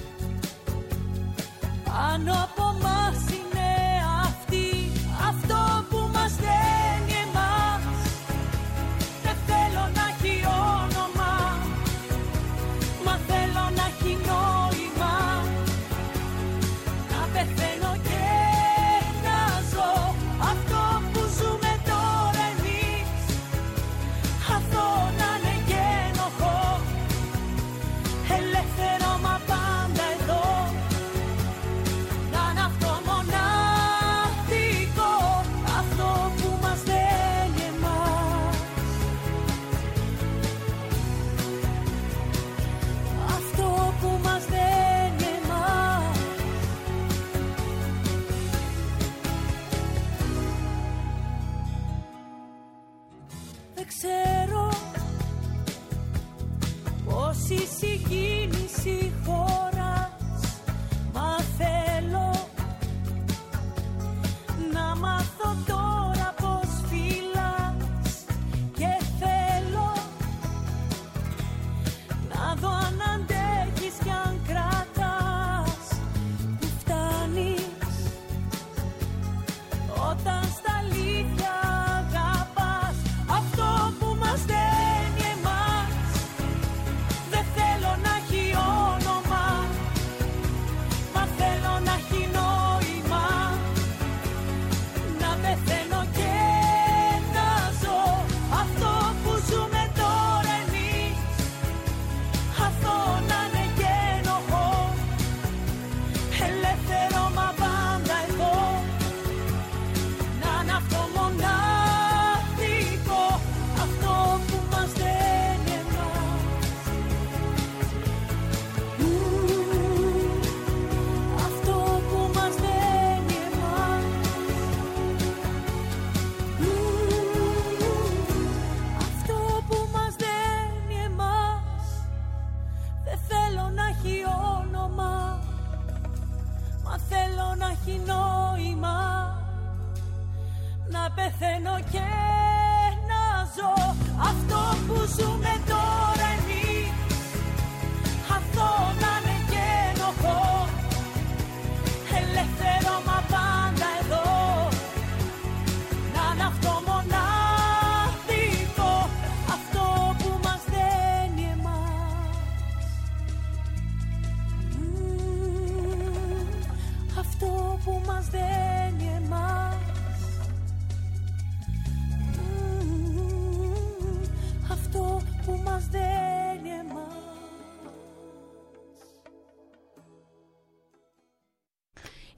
πάνω από μας είναι αυτή. Αυτό που μας δένει εμάς. Δεν θέλω να έχει όνομα, μα θέλω να έχει νόημα. Να πεθαίνω και να ζω. Αυτό που ζούμε τώρα εμείς. Αυτό να είναι γένοχο. Ελεύθερο μα πάντα εδώ. Να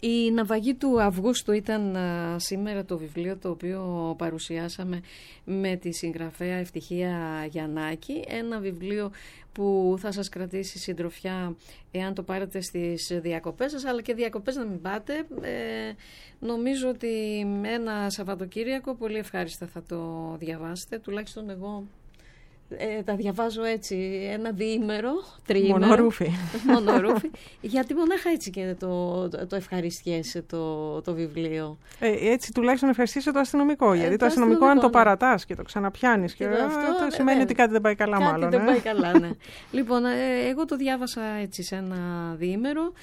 Η ναυαγή του Αυγούστου ήταν σήμερα το βιβλίο το οποίο παρουσιάσαμε με τη συγγραφέα Ευτυχία Γιαννάκη. Ένα βιβλίο που θα σας κρατήσει συντροφιά εάν το πάρετε στις διακοπές σας, αλλά και διακοπές να μην πάτε. Νομίζω ότι ένα Σαββατοκύριακο πολύ ευχάριστα θα το διαβάσετε, τουλάχιστον εγώ τα διαβάζω έτσι ένα διήμερο, τριήμερο. Μονορούφι. Γιατί μονάχα έτσι και το ευχαριστιέσαι το βιβλίο. Έτσι τουλάχιστον ευχαριστήσε το αστυνομικό. Γιατί το αστυνομικό αν το παρατάς και το ξαναπιάνεις και αυτό σημαίνει ότι κάτι δεν πάει καλά μάλλον. Κάτι δεν πάει καλά, ναι. Λοιπόν, εγώ το διάβασα έτσι σε ένα διήμερο.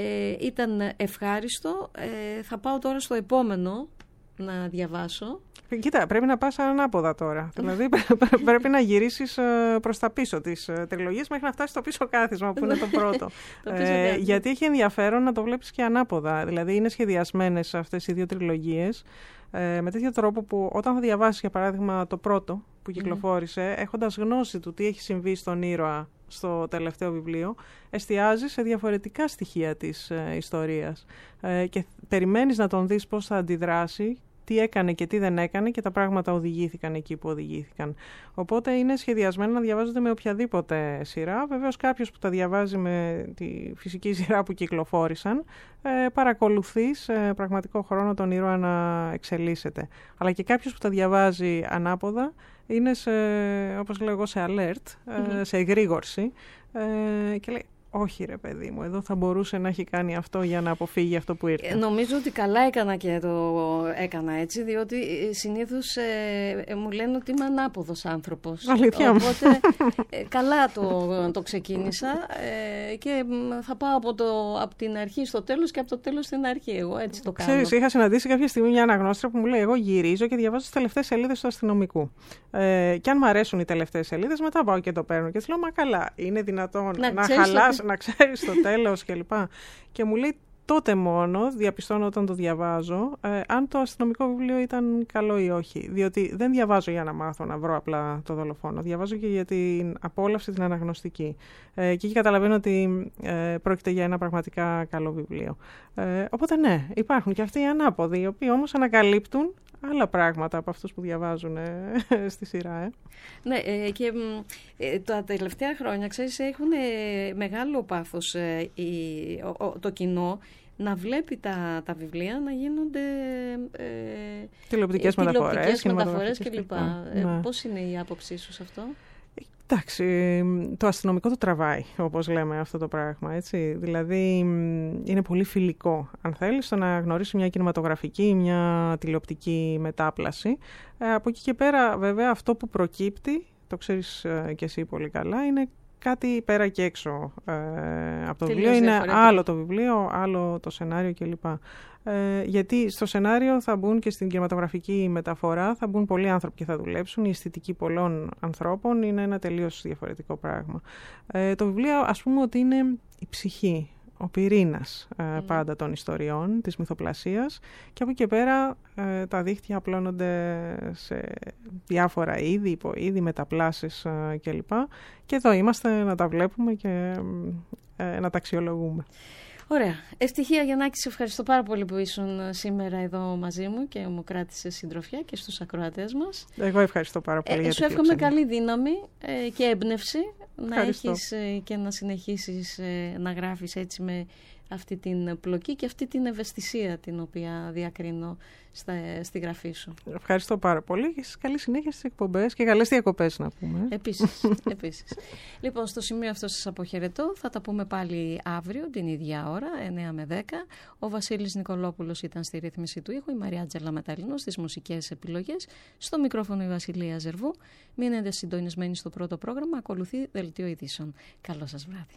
Ήταν ευχάριστο. Θα πάω τώρα στο επόμενο να διαβάσω. Κοίτα, πρέπει να πας ανάποδα τώρα. Δηλαδή πρέπει να γυρίσεις προς τα πίσω της τριλογίας μέχρι να φτάσεις στο πίσω κάθισμα που είναι το πρώτο. Γιατί έχει ενδιαφέρον να το βλέπεις και ανάποδα. Δηλαδή είναι σχεδιασμένες αυτές οι δύο τριλογίες με τέτοιο τρόπο που όταν θα διαβάσεις για παράδειγμα το πρώτο που κυκλοφόρησε, έχοντας γνώση του τι έχει συμβεί στον ήρωα στο τελευταίο βιβλίο, εστιάζει σε διαφορετικά στοιχεία της ιστορίας και περιμένεις να τον δεις πώς θα αντιδράσει, τι έκανε και τι δεν έκανε και τα πράγματα οδηγήθηκαν εκεί που οδηγήθηκαν. Οπότε είναι σχεδιασμένο να διαβάζονται με οποιαδήποτε σειρά. Βεβαίως κάποιος που τα διαβάζει με τη φυσική σειρά που κυκλοφόρησαν παρακολουθεί σε πραγματικό χρόνο τον ήρωα να εξελίσσεται. Αλλά και κάποιος που τα διαβάζει ανάποδα είναι όπως λέω εγώ, σε alert, σε εγρήγορση και λέει όχι ρε παιδί μου, εδώ θα μπορούσε να έχει κάνει αυτό για να αποφύγει αυτό που ήρθε. Νομίζω ότι καλά έκανα και το έκανα έτσι, διότι συνήθως μου λένε ότι είμαι ανάποδος άνθρωπος. Αλήθεια. Οπότε καλά το ξεκίνησα και θα πάω από την αρχή στο τέλος και από το τέλος στην αρχή. Εγώ έτσι το κάνω. Ξέρεις, είχα συναντήσει κάποια στιγμή μια αναγνώστρια που μου λέει: εγώ γυρίζω και διαβάζω τις τελευταίες σελίδες του αστυνομικού. Και αν μου αρέσουν οι τελευταίες σελίδες, μετά πάω και το παίρνω. Και της λέω: μα καλά, είναι δυνατόν να χαλάς, να ξέρεις το τέλος κλπ. Και μου λέει τότε μόνο, διαπιστώνω όταν το διαβάζω, αν το αστυνομικό βιβλίο ήταν καλό ή όχι. Διότι δεν διαβάζω για να μάθω να βρω απλά το δολοφόνο. Διαβάζω και για την απόλαυση την αναγνωστική. Και εκεί καταλαβαίνω ότι πρόκειται για ένα πραγματικά καλό βιβλίο. Οπότε ναι, υπάρχουν και αυτοί οι ανάποδοι, οι οποίοι όμως ανακαλύπτουν άλλα πράγματα από αυτούς που διαβάζουν στη σειρά. Ναι, και τα τελευταία χρόνια, ξέρεις, έχουν μεγάλο πάθος το κοινό να βλέπει τα βιβλία να γίνονται τηλεοπτικές μεταφορές κλπ. Πώς είναι η άποψή σου σε αυτό? Εντάξει, το αστυνομικό το τραβάει, όπως λέμε αυτό το πράγμα, έτσι. Δηλαδή είναι πολύ φιλικό, αν θέλεις, το να γνωρίσει μια κινηματογραφική, μια τηλεοπτική μετάπλαση. Από εκεί και πέρα, βέβαια, αυτό που προκύπτει, το ξέρεις κι εσύ πολύ καλά, είναι κάτι πέρα και έξω από το βιβλίο. Είναι άλλο το βιβλίο, άλλο το σενάριο κλπ. Γιατί στο σενάριο θα μπουν και στην κινηματογραφική μεταφορά θα μπουν πολλοί άνθρωποι και θα δουλέψουν. Η αισθητική πολλών ανθρώπων είναι ένα τελείως διαφορετικό πράγμα. Το βιβλίο, ας πούμε ότι είναι η ψυχή, ο πυρήνας πάντα των ιστοριών, της μυθοπλασίας, και από εκεί και πέρα τα δίχτυα απλώνονται σε διάφορα είδη, υποείδη, μεταπλάσεις κλπ. Και εδώ είμαστε να τα βλέπουμε και να τα αξιολογούμε. Ωραία. Ευτυχία Γιαννάκη, σε ευχαριστώ πάρα πολύ που ήσουν σήμερα εδώ μαζί μου και μου κράτησες συντροφιά και στους ακροατές μας. Εγώ ευχαριστώ πάρα πολύ για τη σου εύχομαι φιλοξενία. καλή δύναμη και έμπνευση Ευχαριστώ. να έχεις και να συνεχίσεις να γράφεις έτσι με αυτή την πλοκή και αυτή την ευαισθησία την οποία διακρίνω στη γραφή σου. Ευχαριστώ πάρα πολύ και καλή συνέχεια στις εκπομπές και καλές διακοπές να πούμε. Επίσης. Λοιπόν, στο σημείο αυτό σας αποχαιρετώ. Θα τα πούμε πάλι αύριο την ίδια ώρα, 9 με 10. Ο Βασίλης Νικολόπουλος ήταν στη ρύθμιση του ήχου, η Μαριάτζελα Μεταλλινός στις μουσικές επιλογές. Στο μικρόφωνο η Βασιλεία Ζερβού. Μείνετε συντονισμένοι στο πρώτο πρόγραμμα. Ακολουθεί δελτίο ειδήσεων. Καλό σας βράδυ.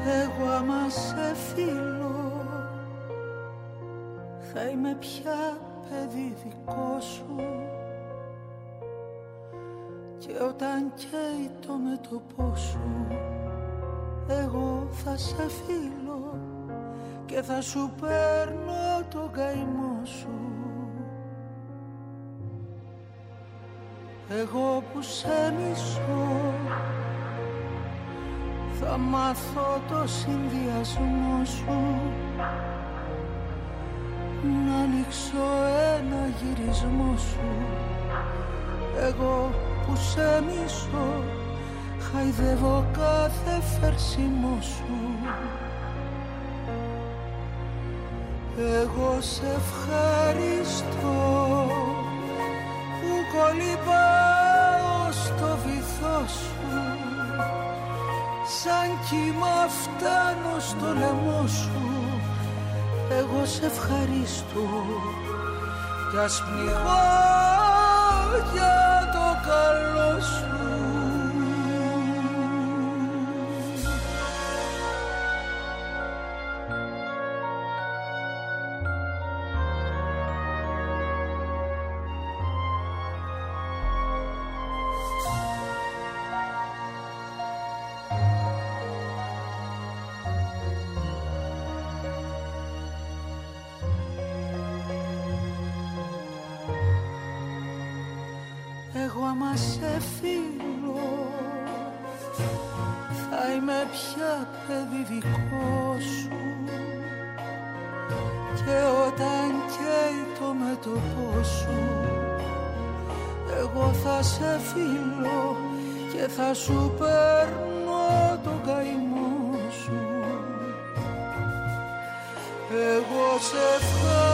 Εγώ άμα σε φίλω θα είμαι πια παιδί δικό σου, και όταν καίει το μέτωπό σου εγώ θα σε φίλω και θα σου παίρνω τον καημό σου. Εγώ που σε μισώ θα μάθω το συνδυασμό σου, να ανοίξω ένα γυρισμό σου. Εγώ που σε μισώ χαϊδεύω κάθε φερσιμό σου. Εγώ σε ευχαριστώ που κολυμπάω στο βυθό σου, σαν κύμα φτάνω στο λαιμό σου. Εγώ σε ευχαριστώ κι ας πνιγώ για το καλό σου. Εγώ άμα σε φίλω θα είμαι πια παιδί δικό σου, και όταν καίει το μέτωπό σου εγώ θα σε φίλω και θα σου παίρνω τον καημό σου. Εγώ σε ευχαριστώ